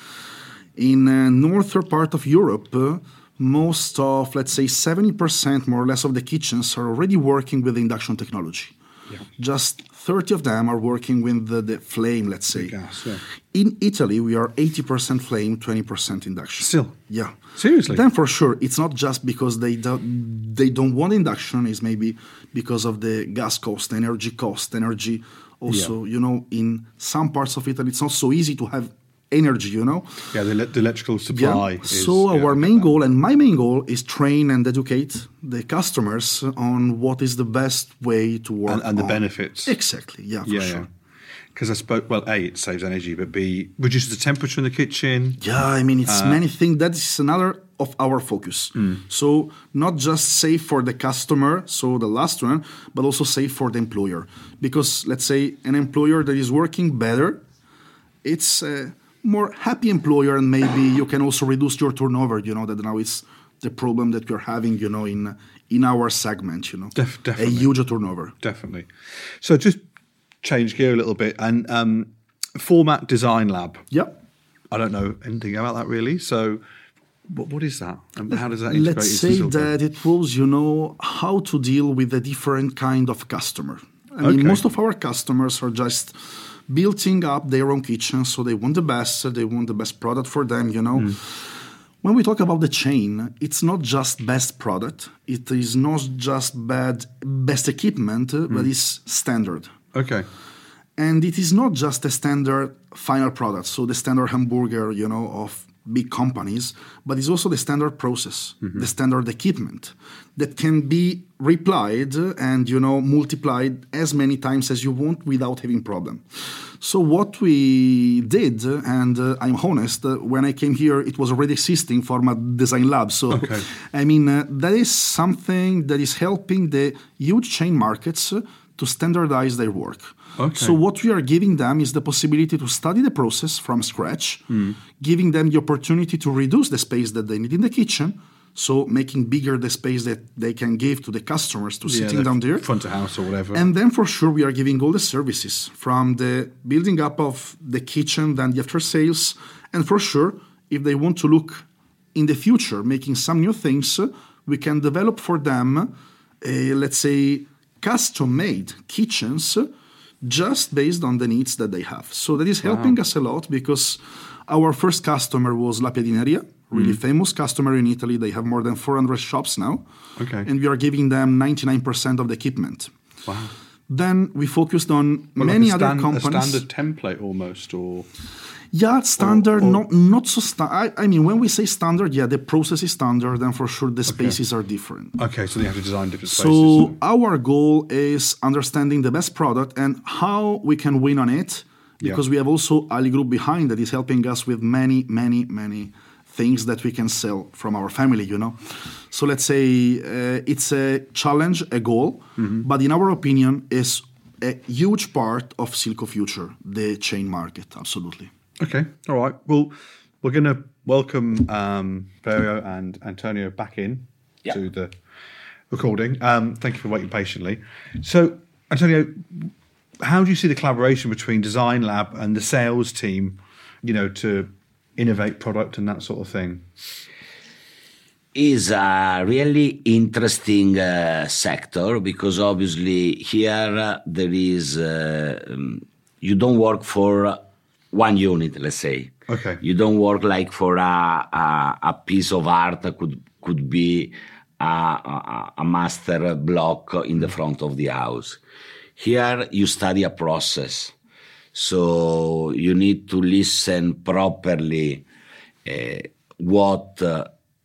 in uh, northern part of Europe. Uh, Most of, let's say, seventy percent more or less of the kitchens are already working with induction technology. Yeah. Just thirty of them are working with the, the flame, let's say. The gas, yeah. In Italy, we are eighty percent flame, twenty percent induction. Still? Yeah. Seriously? Then for sure, it's not just because they don't, they don't want induction. It's maybe because of the gas cost, energy cost, energy Also, yeah. you know, in some parts of Italy, it's not so easy to have energy, you know. Yeah, the, the electrical supply. Yeah. Is, so yeah, our main goal, and my main goal, is train and educate the customers on what is the best way to work and, and the on. benefits. Exactly. Yeah, for yeah, sure. Yeah. Because I spoke, well, A, it saves energy, but B, reduces the temperature in the kitchen. Yeah, I mean, it's uh, many things. That is another of our focus. Mm. So not just safe for the customer, so the last one, but also safe for the employer. Because let's say an employer that is working better, it's a more happy employer, and maybe you can also reduce your turnover, you know, that now it's the problem that we're having, you know, in in our segment, you know. Def- definitely. A huge turnover. Definitely. So just change gear a little bit, and um, Format Design Lab. Yep. I don't know anything about that really. So what, what is that? And how does that integrate Let's into say Silco? that it was, you know, how to deal with a different kind of customer. I mean, Okay. most of our customers are just building up their own kitchen, so they want the best, they want the best product for them, you know. Mm. When we talk about the chain, it's not just best product, it is not just bad best equipment, Mm. but it's standard. Okay. And it is not just a standard final product, so the standard hamburger, you know, of big companies, but it's also the standard process, Mm-hmm. the standard equipment that can be replied and, you know, multiplied as many times as you want without having problem. So what we did, and uh, I'm honest, uh, when I came here, it was already existing Format Design Lab. So, Okay. I mean, uh, that is something that is helping the huge chain markets uh, to standardize their work. Okay. So what we are giving them is the possibility to study the process from scratch, mm. giving them the opportunity to reduce the space that they need in the kitchen, so making bigger the space that they can give to the customers to Yeah, sitting down there. Front of house or whatever. And then for sure we are giving all the services from the building up of the kitchen, then the after sales. And for sure, if they want to look in the future, making some new things, we can develop for them, a, let's say, custom-made kitchens just based on the needs that they have. So that is helping wow. us a lot, because our first customer was La Piadineria, really mm. famous customer in Italy. They have more than four hundred shops now. Okay. And we are giving them ninety-nine percent of the equipment. Wow. Then we focused on well, many like other stand, companies. A standard template almost, or... Yeah, standard, or, or, not not so standard. I, I mean, when we say standard, yeah, the process is standard, and for sure the spaces okay. are different. Okay, so they have to design different so spaces. So our goal is understanding the best product and how we can win on it, because yeah. we have also Ali Group behind that is helping us with many, many, many things that we can sell from our family, you know. So let's say uh, it's a challenge, a goal, mm-hmm. but in our opinion, is a huge part of Silco future, the chain market, absolutely. Okay, all right. Well, we're going to welcome um, Perio and Antonio back in yeah. to the recording. Um, thank you for waiting patiently. So, Antonio, how do you see the collaboration between Design Lab and the sales team, you know, to innovate product and that sort of thing? Is a really interesting uh, sector, because obviously here uh, there is, uh, um, you don't work for one unit, let's say. Okay. You don't work like for a, a, a piece of art that could, could be a, a, a master block in the front of the house. Here you study a process. So you need to listen properly uh, what uh,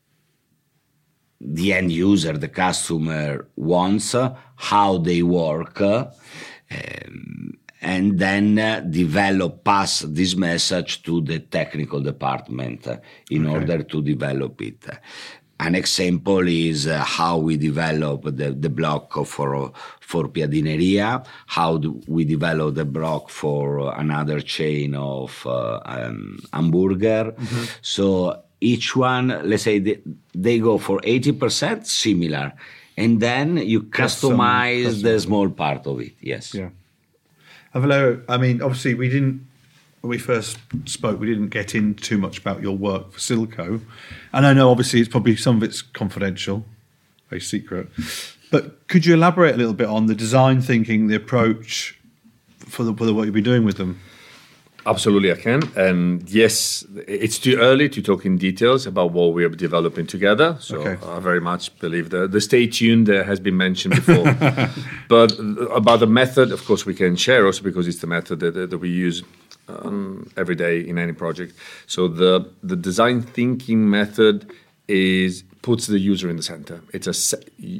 the end user, the customer wants, uh, how they work, uh, um, and then uh, develop, pass this message to the technical department uh, in okay. order to develop it. An example is uh, how we develop the, the block for for Piadineria, how do we develop the block for another chain of uh, um, hamburger. Mm-hmm. So each one, let's say, they, they go for eighty percent similar, and then you customize the small part of it. Yes. Yeah. Valero, I mean, obviously, we didn't, when we first spoke, we didn't get in too much about your work for Silco. And I know, obviously, it's probably some of it's confidential, very secret. But could you elaborate a little bit on the design thinking, the approach for the, for the what you've been doing with them? Absolutely, I can. And yes, it's too early to talk in details about what we are developing together. So okay. I very much believe that the stay tuned uh, has been mentioned before. But about the method, of course, we can share also because it's the method that, that we use um, every day in any project. So the, the design thinking method is puts the user in the center. It's a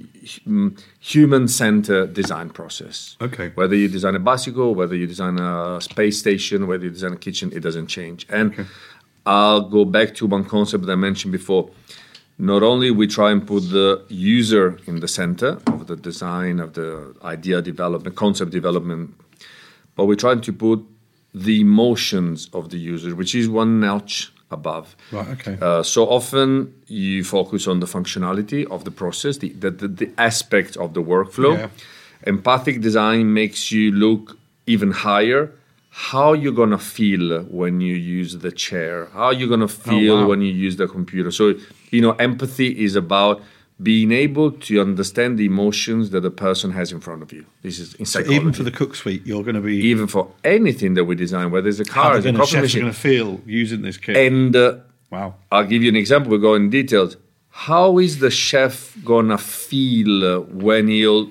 human-centered design process. Okay. Whether you design a bicycle, whether you design a space station, whether you design a kitchen, it doesn't change. And okay. I'll go back to one concept that I mentioned before. Not only we try and put the user in the center of the design, of the idea development, concept development, but we're trying to put the emotions of the user, which is one notch above. Right, okay. Uh, so often you focus on the functionality of the process, the, the, the, the aspect of the workflow. Yeah. Empathic design makes you look even higher. How you're going to feel when you use the chair? How you're going to feel oh, wow. when you use the computer? So, you know, empathy is about being able to understand the emotions that the person has in front of you. This is in psychology. So even for the cook suite, you're going to be... Even for anything that we design, whether it's a car, how it's a chefs machine. are going to feel using this kit. And uh, wow. I'll give you an example. We'll go in details. How is the chef going to feel when he'll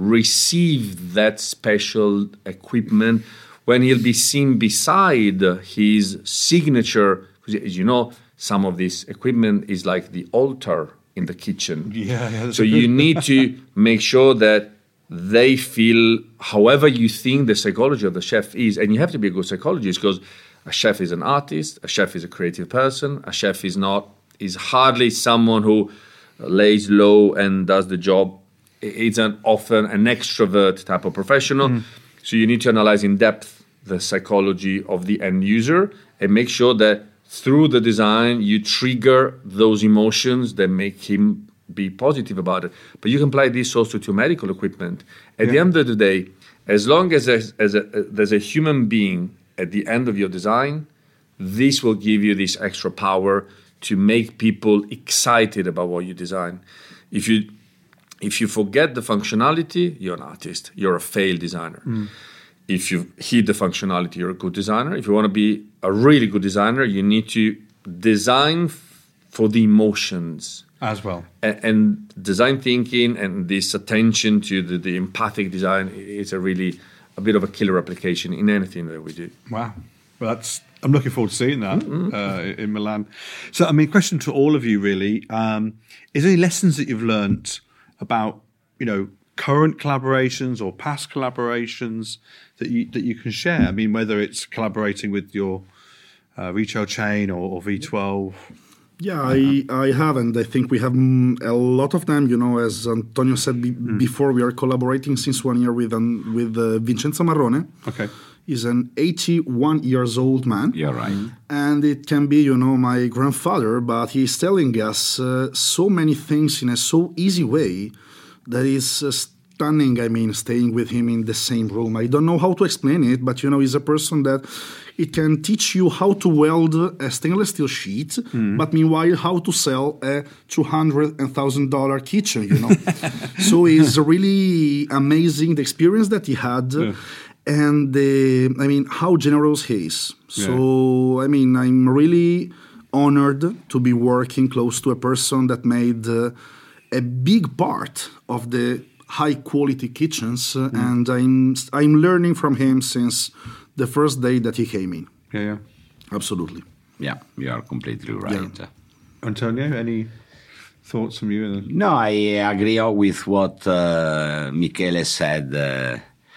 receive that special equipment, when he'll be seen beside his signature? Because as you know, some of this equipment is like the altar in the kitchen. Yeah, yeah, so you need to make sure that they feel however you think the psychology of the chef is. And you have to be a good psychologist because a chef is an artist, a chef is a creative person, a chef is not is hardly someone who lays low and does the job. It's an often an extrovert type of professional. Mm. So you need to analyze in depth the psychology of the end user and make sure that through the design, you trigger those emotions that make him be positive about it. But you can apply this also to medical equipment. At yeah. the end of the day, as long as, there's, as a, there's a human being at the end of your design, this will give you this extra power to make people excited about what you design. If you, if you forget the functionality, you're an artist. You're a failed designer. Mm. If you hit the functionality, you're a good designer. If you want to be a really good designer, you need to design f- for the emotions. As well. A- and design thinking and this attention to the, the empathic design is a really a bit of a killer application in anything that we do. Wow. Well, that's I'm looking forward to seeing that mm-hmm. uh, in Milan. So, I mean, question to all of you, really. Um, is there any lessons that you've learned about, you know, current collaborations or past collaborations that you that you can share? I mean, whether it's collaborating with your uh, retail chain or, or V twelve. Yeah, I, I have, and I think we have mm, a lot of them. You know, as Antonio said be- mm. before, we are collaborating since one year with um, with uh, Vincenzo Marrone. Okay. He's an eighty-one years old man. Yeah, right. And it can be, you know, my grandfather, but he's telling us uh, so many things in a so easy way that is uh, stunning. I mean, staying with him in the same room. I don't know how to explain it, but, you know, he's a person that it can teach you how to weld a stainless steel sheet, mm. but meanwhile, how to sell a two hundred thousand dollars kitchen, you know. So it's really amazing, the experience that he had. Yeah. And, uh, I mean, how generous he is. Yeah. So, I mean, I'm really honored to be working close to a person that made uh, a big part of the high-quality kitchens. Uh, mm. And I'm I'm learning from him since the first day that he came in. Yeah, yeah. Absolutely. Yeah, you are completely right. Yeah. Antonio, any thoughts from you? No, I agree with what uh, Michele said uh,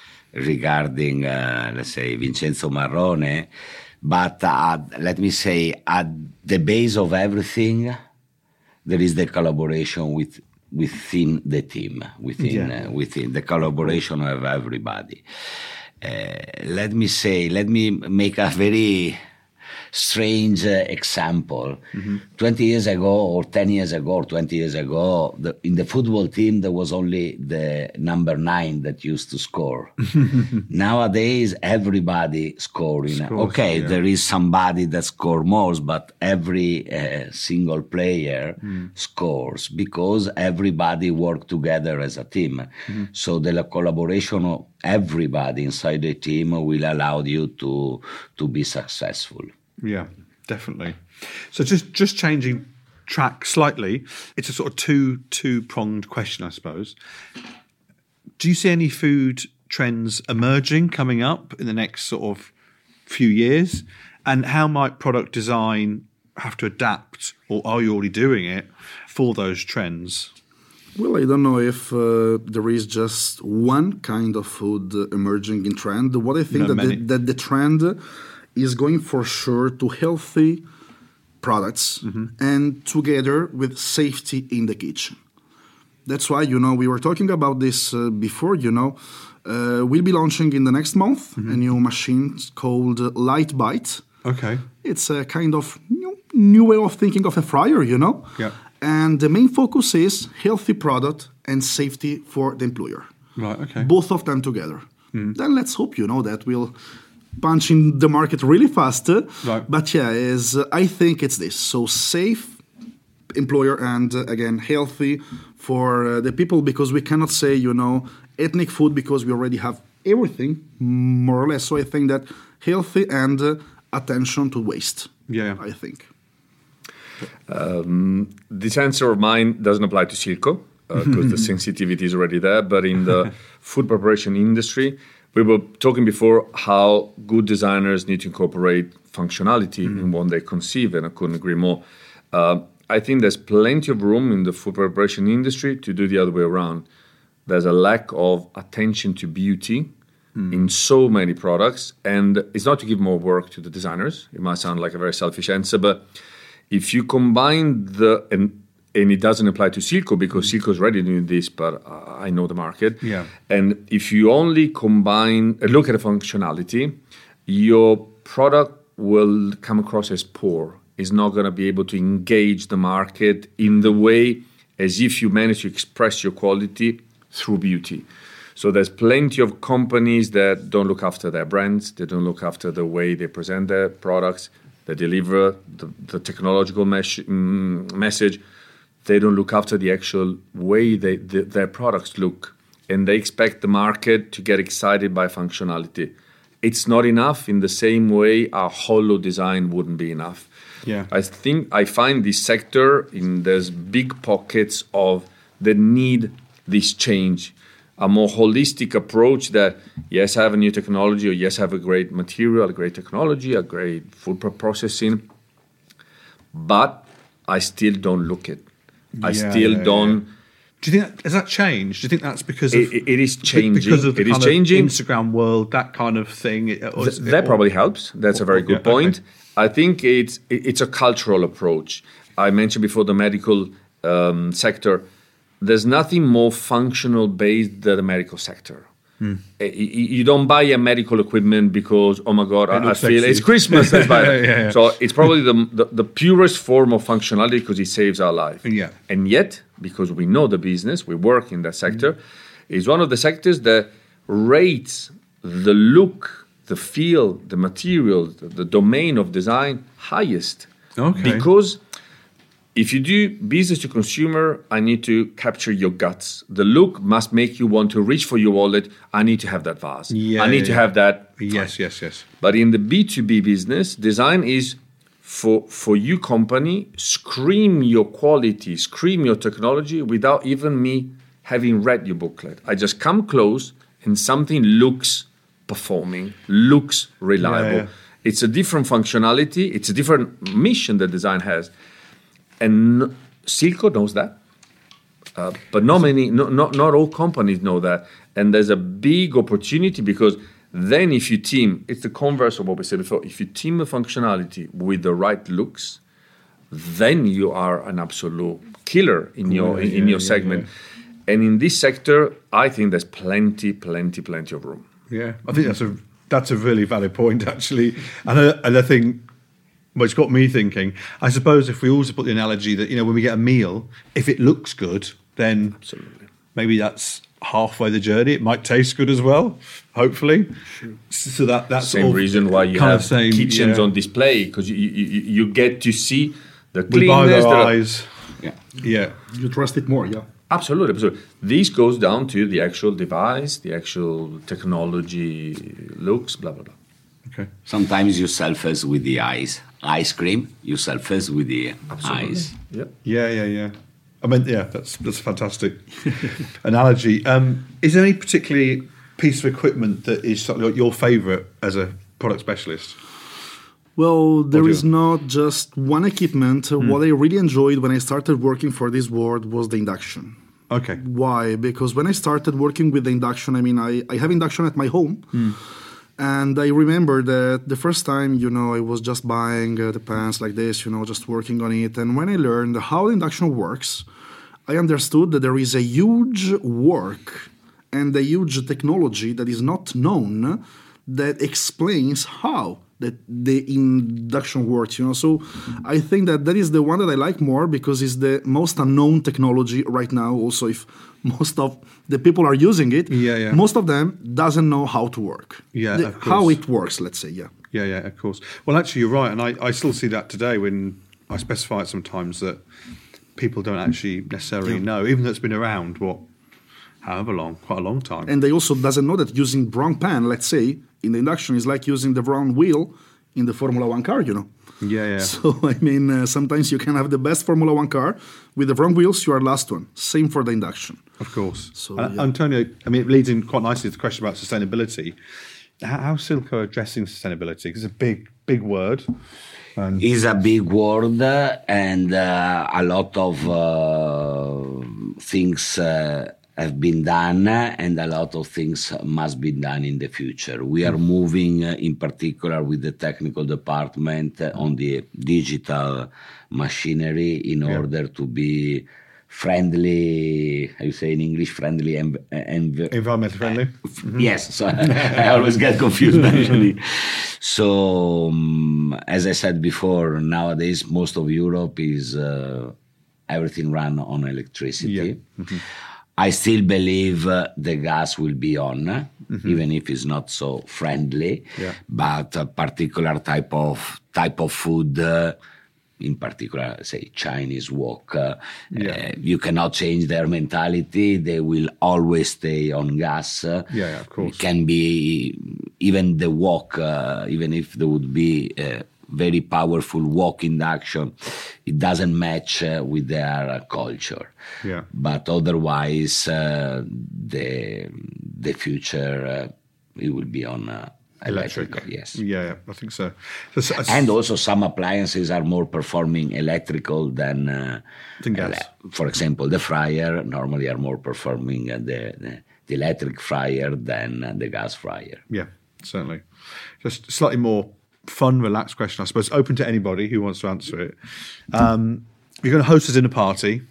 regarding, uh, let's say, Vincenzo Marrone. But uh, let me say, at the base of everything, there is the collaboration with within the team, within yeah. uh, within the collaboration of everybody. Uh, let me say, let me make a very strange uh, example. Mm-hmm. twenty years ago or ten years ago or twenty years ago, the, in the football team, there was only the number nine that used to score. Nowadays, everybody scoring. Scores, okay, yeah. There is somebody that scores more, but every uh, single player mm. scores because everybody works together as a team. Mm-hmm. So the collaboration of everybody inside the team will allow you to to be successful. Yeah, definitely. So just just changing track slightly, it's a sort of two two pronged question, I suppose. Do you see any food trends emerging coming up in the next sort of few years, and how might product design have to adapt, or are you already doing it for those trends? Well, I don't know if uh, there is just one kind of food uh, emerging in trend. What I think no, that, the, that the trend is going for sure to healthy products mm-hmm. and together with safety in the kitchen. That's why, you know, we were talking about this uh, before, you know. Uh, we'll be launching in the next month mm-hmm. a new machine called Light Bite. Okay. It's a kind of new, new way of thinking of a fryer, you know. Yeah. And the main focus is healthy product and safety for the employer. Right, okay. Both of them together. Mm. Then let's hope, you know, that we'll punch in the market really fast. Right. But yeah, is uh, I think it's this. So safe employer and, uh, again, healthy for uh, the people, because we cannot say, you know, ethnic food because we already have everything, more or less. So I think that healthy and uh, attention to waste, yeah, I think. Um, this answer of mine doesn't apply to Silco because uh, the sensitivity is already there. But in the food preparation industry, we were talking before how good designers need to incorporate functionality mm. in what they conceive, and I couldn't agree more. Uh, I think there's plenty of room in the food preparation industry to do the other way around. There's a lack of attention to beauty mm. in so many products, and it's not to give more work to the designers. It might sound like a very selfish answer, but if you combine the, and, and it doesn't apply to Silco because Silco is already doing this, but I know the market. Yeah. And if you only combine, look at the functionality, your product will come across as poor. It's not going to be able to engage the market in the way as if you manage to express your quality through beauty. So there's plenty of companies that don't look after their brands, they don't look after the way they present their products, they deliver the, the technological mes- mm, message. They don't look after the actual way they, the, their products look. And they expect the market to get excited by functionality. It's not enough in the same way a hollow design wouldn't be enough. Yeah. I think I find this sector, in there's big pockets of that need this change. A more holistic approach that, yes, I have a new technology, or yes, I have a great material, a great technology, a great food processing, but I still don't look it. I yeah, still yeah, don't... Yeah. Do you think that, has that changed? Do you think that's because of... It, it is changing. Because of the it kind is changing. Of Instagram world, that kind of thing? Or Th- that or, probably helps. That's or, a very good yeah, point. Okay. I think it's, it's a cultural approach. I mentioned before the medical um, sector. There's nothing more functional based than the medical sector. Hmm. You don't buy a medical equipment because, oh my God, I, I feel it's Christmas. Let's buy it. yeah, yeah. So it's probably the, the, the purest form of functionality because it saves our life. Yeah. And yet, because we know the business, we work in that sector, mm-hmm. is one of the sectors that rates the look, the feel, the material, the, the domain of design highest. Okay. Because if you do business to consumer, I need to capture your guts. The look must make you want to reach for your wallet. I need to have that vase. Yeah, I need yeah, to yeah. have that. Yes, yes, yes. But in the B two B business, design is for, for you company, scream your quality, scream your technology without even me having read your booklet. I just come close and something looks performing, looks reliable. Yeah, yeah. It's a different functionality. It's a different mission that design has. And Silco knows that, uh, but not many, not, not not all companies know that. And there's a big opportunity because then if you team, it's the converse of what we said before. If you team the functionality with the right looks, then you are an absolute killer in your in, yeah, in your yeah, yeah. Yeah. And in this sector, I think there's plenty, plenty, plenty of room. Yeah, I think that's a that's a really valid point actually, and I, and I think. Well, it's got me thinking. I suppose if we also put the analogy that, you know, when we get a meal, if it looks good, then Absolutely. maybe that's halfway the journey. It might taste good as well, hopefully. Sure. So that that's same all reason why you have same, kitchens yeah. on display, because you, you you get to see the cleanness. With eyes. Yeah. Yeah. You trust it more, yeah. Absolutely, absolutely. This goes down to the actual device, the actual technology, looks, blah, blah, blah. Okay. Sometimes you self-as with the eyes. Ice cream, you self-as with the absolutely. eyes. Yep. Yeah, yeah, yeah. I mean, yeah, that's that's a fantastic analogy. Um, is there any particularly piece of equipment that is sort of your favourite as a product specialist? Well, there is not just one equipment. Mm. What I really enjoyed when I started working for this board was the induction. Okay. Why? Because when I started working with the induction, I mean, I, I have induction at my home. Mm. And I remember that the first time, you know, I was just buying uh, the pans like this, you know, just working on it. And when I learned how the induction works, I understood that there is a huge work and a huge technology that is not known that explains how that the induction works, you know. So I think that that is the one that I like more because it's the most unknown technology right now. Also, if most of the people are using it, yeah, yeah. most of them doesn't know how to work. Yeah, the, of course. How it works, let's say, yeah. Yeah, yeah, of course. Well, actually, you're right. And I, I still see that today when I specify it sometimes that people don't actually necessarily yeah. know, even though it's been around, what, however long, quite a long time. And they also doesn't know that using wrong pan, let's say, in the induction is like using the wrong wheel in the Formula One car, you know. Yeah, yeah. So, I mean, uh, sometimes you can have the best Formula One car. With the wrong wheels, you are last one. Same for the induction. Of course. So, uh, yeah. Antonio, I mean, it leads in quite nicely to the question about sustainability. How, how's Silco addressing sustainability? Because it's a big, big word. Um, it's a big word uh, and uh, a lot of uh, things uh, have been done and a lot of things must be done in the future. We are moving uh, in particular with the technical department uh, on the digital machinery in yeah. order to be friendly, how you say in English, friendly and... and environmentally friendly? Uh, mm-hmm. Yes, so I always get confused actually. So, um, as I said before, nowadays most of Europe is uh, everything run on electricity. Yeah. Mm-hmm. I still believe uh, the gas will be on, mm-hmm. even if it's not so friendly. Yeah. But a particular type of type of food, uh, in particular, say Chinese wok, uh, yeah. uh, you cannot change their mentality. They will always stay on gas. Uh, yeah, yeah, of course. It can be even the wok, uh, even if there would be a very powerful wok induction, it doesn't match uh, with their uh, culture. Yeah. But otherwise, uh, the the future uh, it will be on uh, electric. electric. Yes. Yeah, yeah, I think so. so, so and also, some appliances are more performing electrical than, uh, than gas. Uh, for example, the fryer normally are more performing uh, the, the the electric fryer than uh, the gas fryer. Yeah, certainly. Just slightly more fun, relaxed question, I suppose, open to anybody who wants to answer it. Um, you're going to host us in a party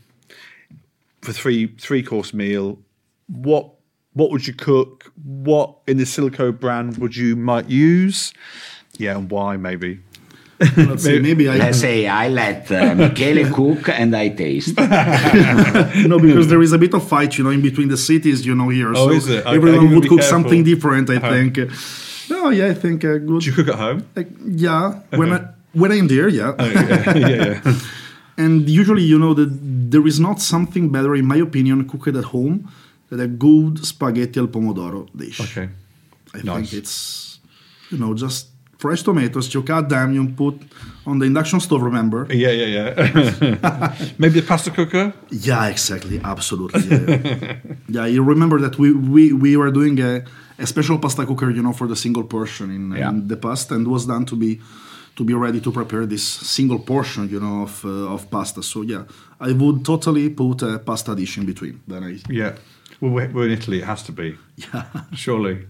for three three course meal. What what would you cook? What in the Silco brand would you might use? Yeah, and why maybe? Let's say maybe I let's say I let uh, Michele cook and I taste. No, because there is a bit of fight, you know, in between the cities, you know, here. Oh, so is it? Okay, everyone would cook careful. something different, I uh-huh. think. No, yeah, I think uh, good. Do you cook at home? Uh, yeah, when I when I'm there, yeah. Oh, yeah, yeah, yeah. And usually, you know, that there is not something better, in my opinion, cooked at home than a good spaghetti al pomodoro dish. Okay, I nice. think it's, you know, just fresh tomatoes, you cut them, you put on the induction stove, remember? Yeah, yeah, yeah. Maybe a pasta cooker? Yeah, exactly, absolutely. Yeah, yeah you remember that we, we, we were doing a, a special pasta cooker, you know, for the single portion in, yeah. in the past, and was done to be to be ready to prepare this single portion, you know, of uh, of pasta. So yeah, I would totally put a pasta dish in between. Then I yeah. Well, we're in Italy. It has to be. Yeah, surely.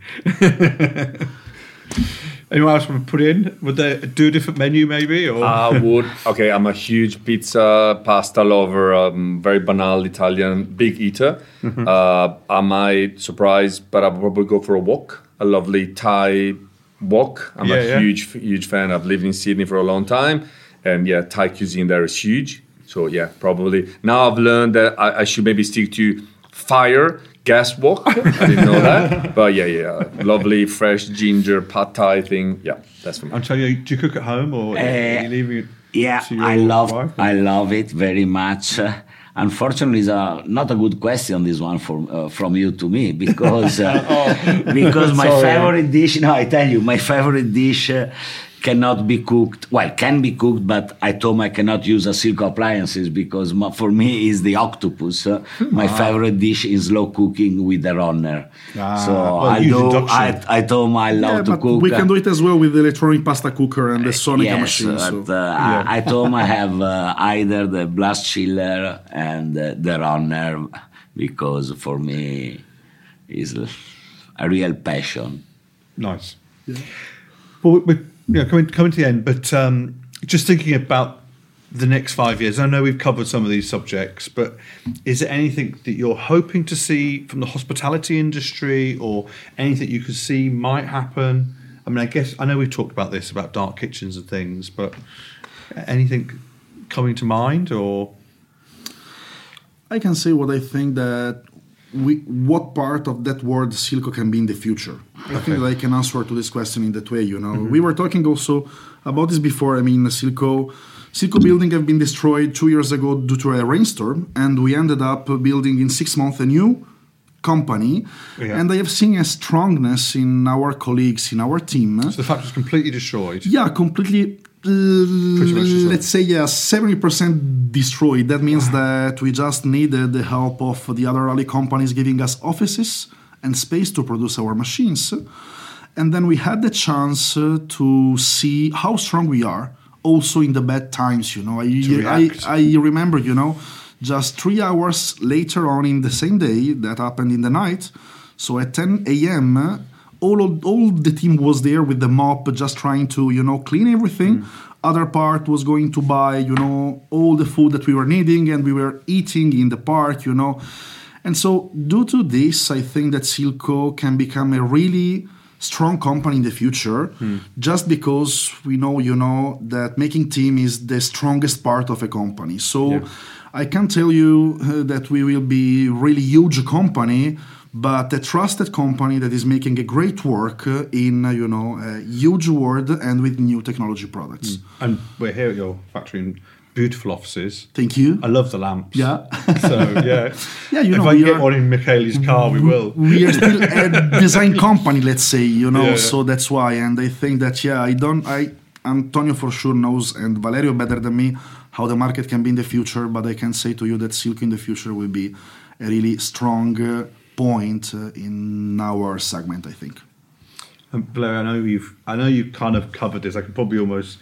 Anyone else want to put in? Would they do a different menu, maybe? Or I would. Okay, I'm a huge pizza, pasta lover. Um, very banal Italian, big eater. uh, I might surprise, but I would probably go for a wok, a lovely Thai wok. I'm yeah, a yeah. huge, huge fan. I've lived in Sydney for a long time. And yeah, Thai cuisine there is huge. So yeah, probably. Now I've learned that I, I should maybe stick to fire, gas wok. I didn't know that. But yeah, yeah. Lovely, fresh ginger, pad Thai thing. Yeah, that's for me. Antonio, do you cook at home or uh, are you leaving it Yeah, to your I love wife? I love it very much. Uh, unfortunately, it's a, not a good question, this one, for, uh, from you to me, because, uh, oh. because my Sorry. favorite dish, no, I tell you, my favorite dish uh, cannot be cooked, well, can be cooked, but I told me I cannot use a Silco appliances because my, for me is the octopus. Uh, my ah. favorite dish is slow cooking with the runner. Ah. So well, I, do, I, I told me I love yeah, to but cook. We can do it as well with the electronic pasta cooker and the Sonica yes, machine. But, So. uh, yeah. I, I told him I have uh, either the blast chiller and uh, the runner because for me is a real passion. Nice. Yeah. Well, we're you know, coming, coming to the end, but um, just thinking about the next five years, I know we've covered some of these subjects, but is there anything that you're hoping to see from the hospitality industry or anything you could see might happen? I mean, I guess, I know we've talked about this, about dark kitchens and things, but anything coming to mind or? I can say what I think that we, what part of that word Silco can be in the future. Okay. I think that I can answer to this question in that way, you know. Mm-hmm. We were talking also about this before. I mean, Silco, Silco building have been destroyed two years ago due to a rainstorm, and we ended up building in six months a new company. Yeah. And I have seen a strongness in our colleagues, in our team. So the factory was completely destroyed? Yeah, completely. Uh, let's say yeah, seventy percent destroyed. That means wow. that we just needed the help of the other rally companies giving us offices and space to produce our machines. And then we had the chance uh, to see how strong we are also in the bad times, you know. I, I, I remember, you know, just three hours later on in the same day, that happened in the night. So at ten a.m., All, all the team was there with the mop, just trying to, you know, clean everything. Mm. Other part was going to buy, you know, all the food that we were needing, and we were eating in the park, you know. And so due to this, I think that Silco can become a really strong company in the future, mm. just because we know, you know, that making team is the strongest part of a company. So yeah. I can tell you uh, that we will be really huge company, but a trusted company that is making a great work in, you know, a huge world and with new technology products. Mm. And we're here at your factory in beautiful offices. Thank you. I love the lamps. Yeah. So, yeah. Yeah, you if know, I get are, one in Michele's car, we will. We are still a design company, let's say, you know, yeah, yeah. So that's why. And I think that, yeah, I don't, I, Antonio for sure knows, and Valerio better than me, how the market can be in the future, but I can say to you that Silco in the future will be a really strong uh, point uh, in our segment, I think. Um, Blair, I know you've, I know you've kind of covered this. I could probably almost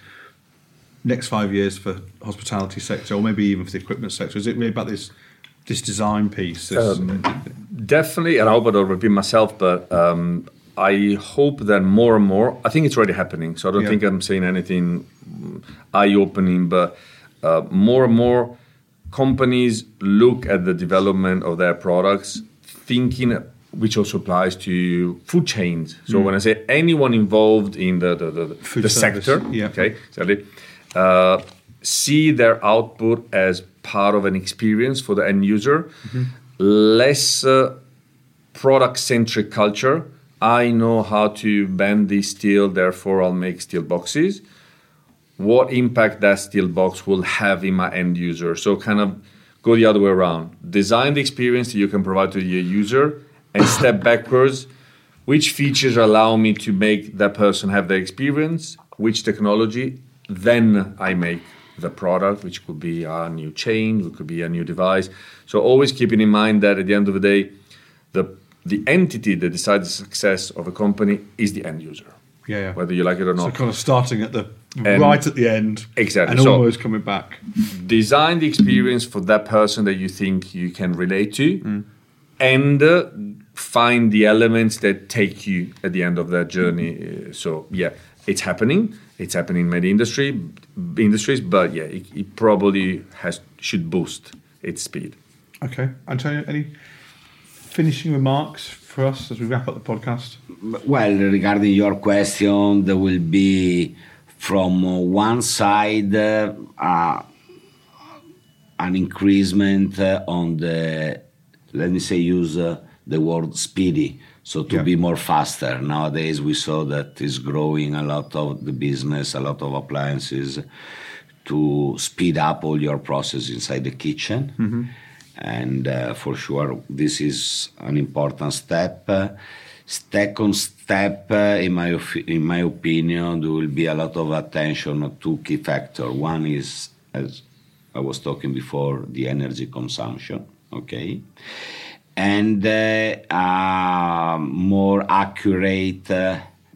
next five years for hospitality sector, or maybe even for the equipment sector. Is it really about this, this design piece? This, um, definitely, and I hope I don't repeat myself, but um, I hope that more and more. I think it's already happening, so I don't yeah. think I'm saying anything eye-opening, but uh, more and more companies look at the development of their products, thinking, which also applies to food chains. So mm. when I say anyone involved in the the, the, the sector, yeah. okay, exactly, uh, see their output as part of an experience for the end user, mm-hmm. less uh, product-centric culture. I know how to bend this steel, therefore I'll make steel boxes. What impact that steel box will have in my end user? So kind of go the other way around. Design the experience that you can provide to your user and step backwards. Which features allow me to make that person have the experience? Which technology? Then I make the product, which could be a new chain, it could be a new device. So always keeping in mind that at the end of the day, the the entity that decides the success of a company is the end user. Yeah, yeah. Whether you like it or not. So kind of starting at the and right at the end, exactly, and so almost coming back. Design the experience for that person that you think you can relate to, mm. and uh, find the elements that take you at the end of that journey. Mm. So yeah, it's happening. It's happening in many industry industries, but yeah, it, it probably has should boost its speed. Okay, Antonio, any finishing remarks for us as we wrap up the podcast? Well, regarding your question, there will be from one side uh, uh, an increasement uh, on the, let me say, use uh, the word speedy. So to yeah. be more faster. Nowadays we saw that is growing a lot of the business, a lot of appliances, to speed up all your process inside the kitchen. Mm-hmm. And uh, for sure, this is an important step. Uh, second step, uh, in my in my opinion, there will be a lot of attention on two key factors. One is, as I was talking before, the energy consumption. Okay. And uh, a more accurate uh,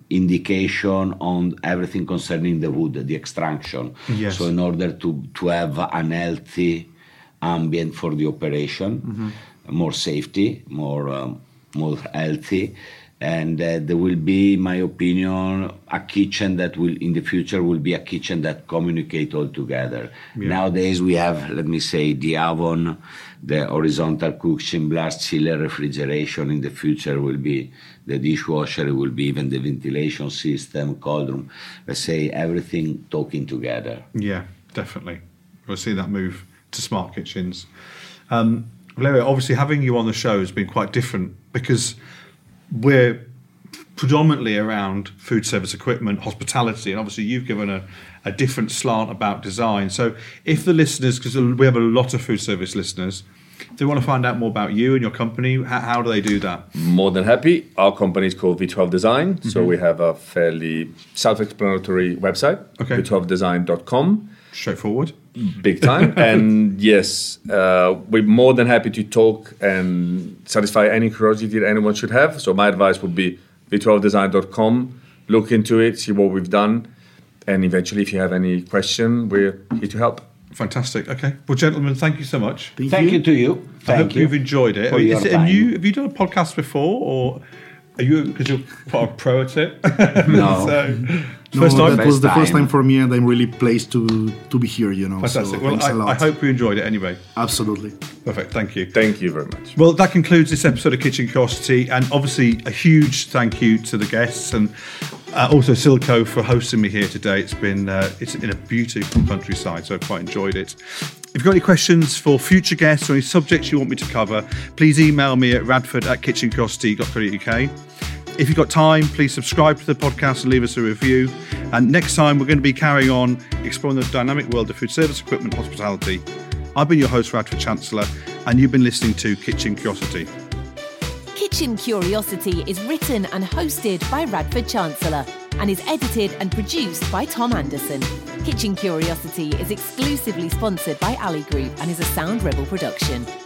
indication on everything concerning the wood, the extraction. Yes. So in order to, to have an healthy ambient for the operation, mm-hmm. more safety, more um, more healthy, and uh, there will be, in my opinion, a kitchen that will, in the future, will be a kitchen that communicate all together. Yeah. Nowadays we have, let me say, the oven, the horizontal cooking, blast chiller, refrigeration. In the future will be the dishwasher, it will be even the ventilation system, cold room. Let's say everything talking together. Yeah, definitely. We'll see that move to smart kitchens. Um, Valerio, obviously having you on the show has been quite different because we're predominantly around food service equipment, hospitality, and obviously you've given a, a different slant about design. So if the listeners, because we have a lot of food service listeners, if they want to find out more about you and your company, how, how do they do that? More than happy. Our company is called V twelve Design. Mm-hmm. So we have a fairly self-explanatory website, okay. v twelve design dot com. Straightforward. Big time. And yes, uh, we're more than happy to talk and satisfy any curiosity that anyone should have. So my advice would be v twelve design dot com. Look into it, see what we've done. And eventually, if you have any question, we're here to help. Fantastic. Okay. Well, gentlemen, thank you so much. Thank, thank you. you to you. Thank I hope you. you've enjoyed it. Is it a new, have you done a podcast before, or are you, because you're quite a pro at it? No. so, no, first time? that was the time. first time for me, and I'm really pleased to to be here, you know. Fantastic. So well, thanks I, a lot. I hope you enjoyed it anyway. Absolutely. Perfect. Thank you. Thank you very much. Well, that concludes this episode of Kitchen Curiosity, and obviously a huge thank you to the guests and uh, also Silco for hosting me here today. It's been uh, it's in a beautiful countryside, so I quite enjoyed it. If you've got any questions for future guests or any subjects you want me to cover, please email me at radford at kitchen curiosity dot co dot uk. If you've got time, please subscribe to the podcast and leave us a review. And next time, we're going to be carrying on exploring the dynamic world of food service equipment and hospitality. I've been your host, Radford Chancellor, and you've been listening to Kitchen Curiosity. Kitchen Curiosity is written and hosted by Radford Chancellor and is edited and produced by Tom Anderson. Kitchen Curiosity is exclusively sponsored by Ali Group and is a Sound Rebel production.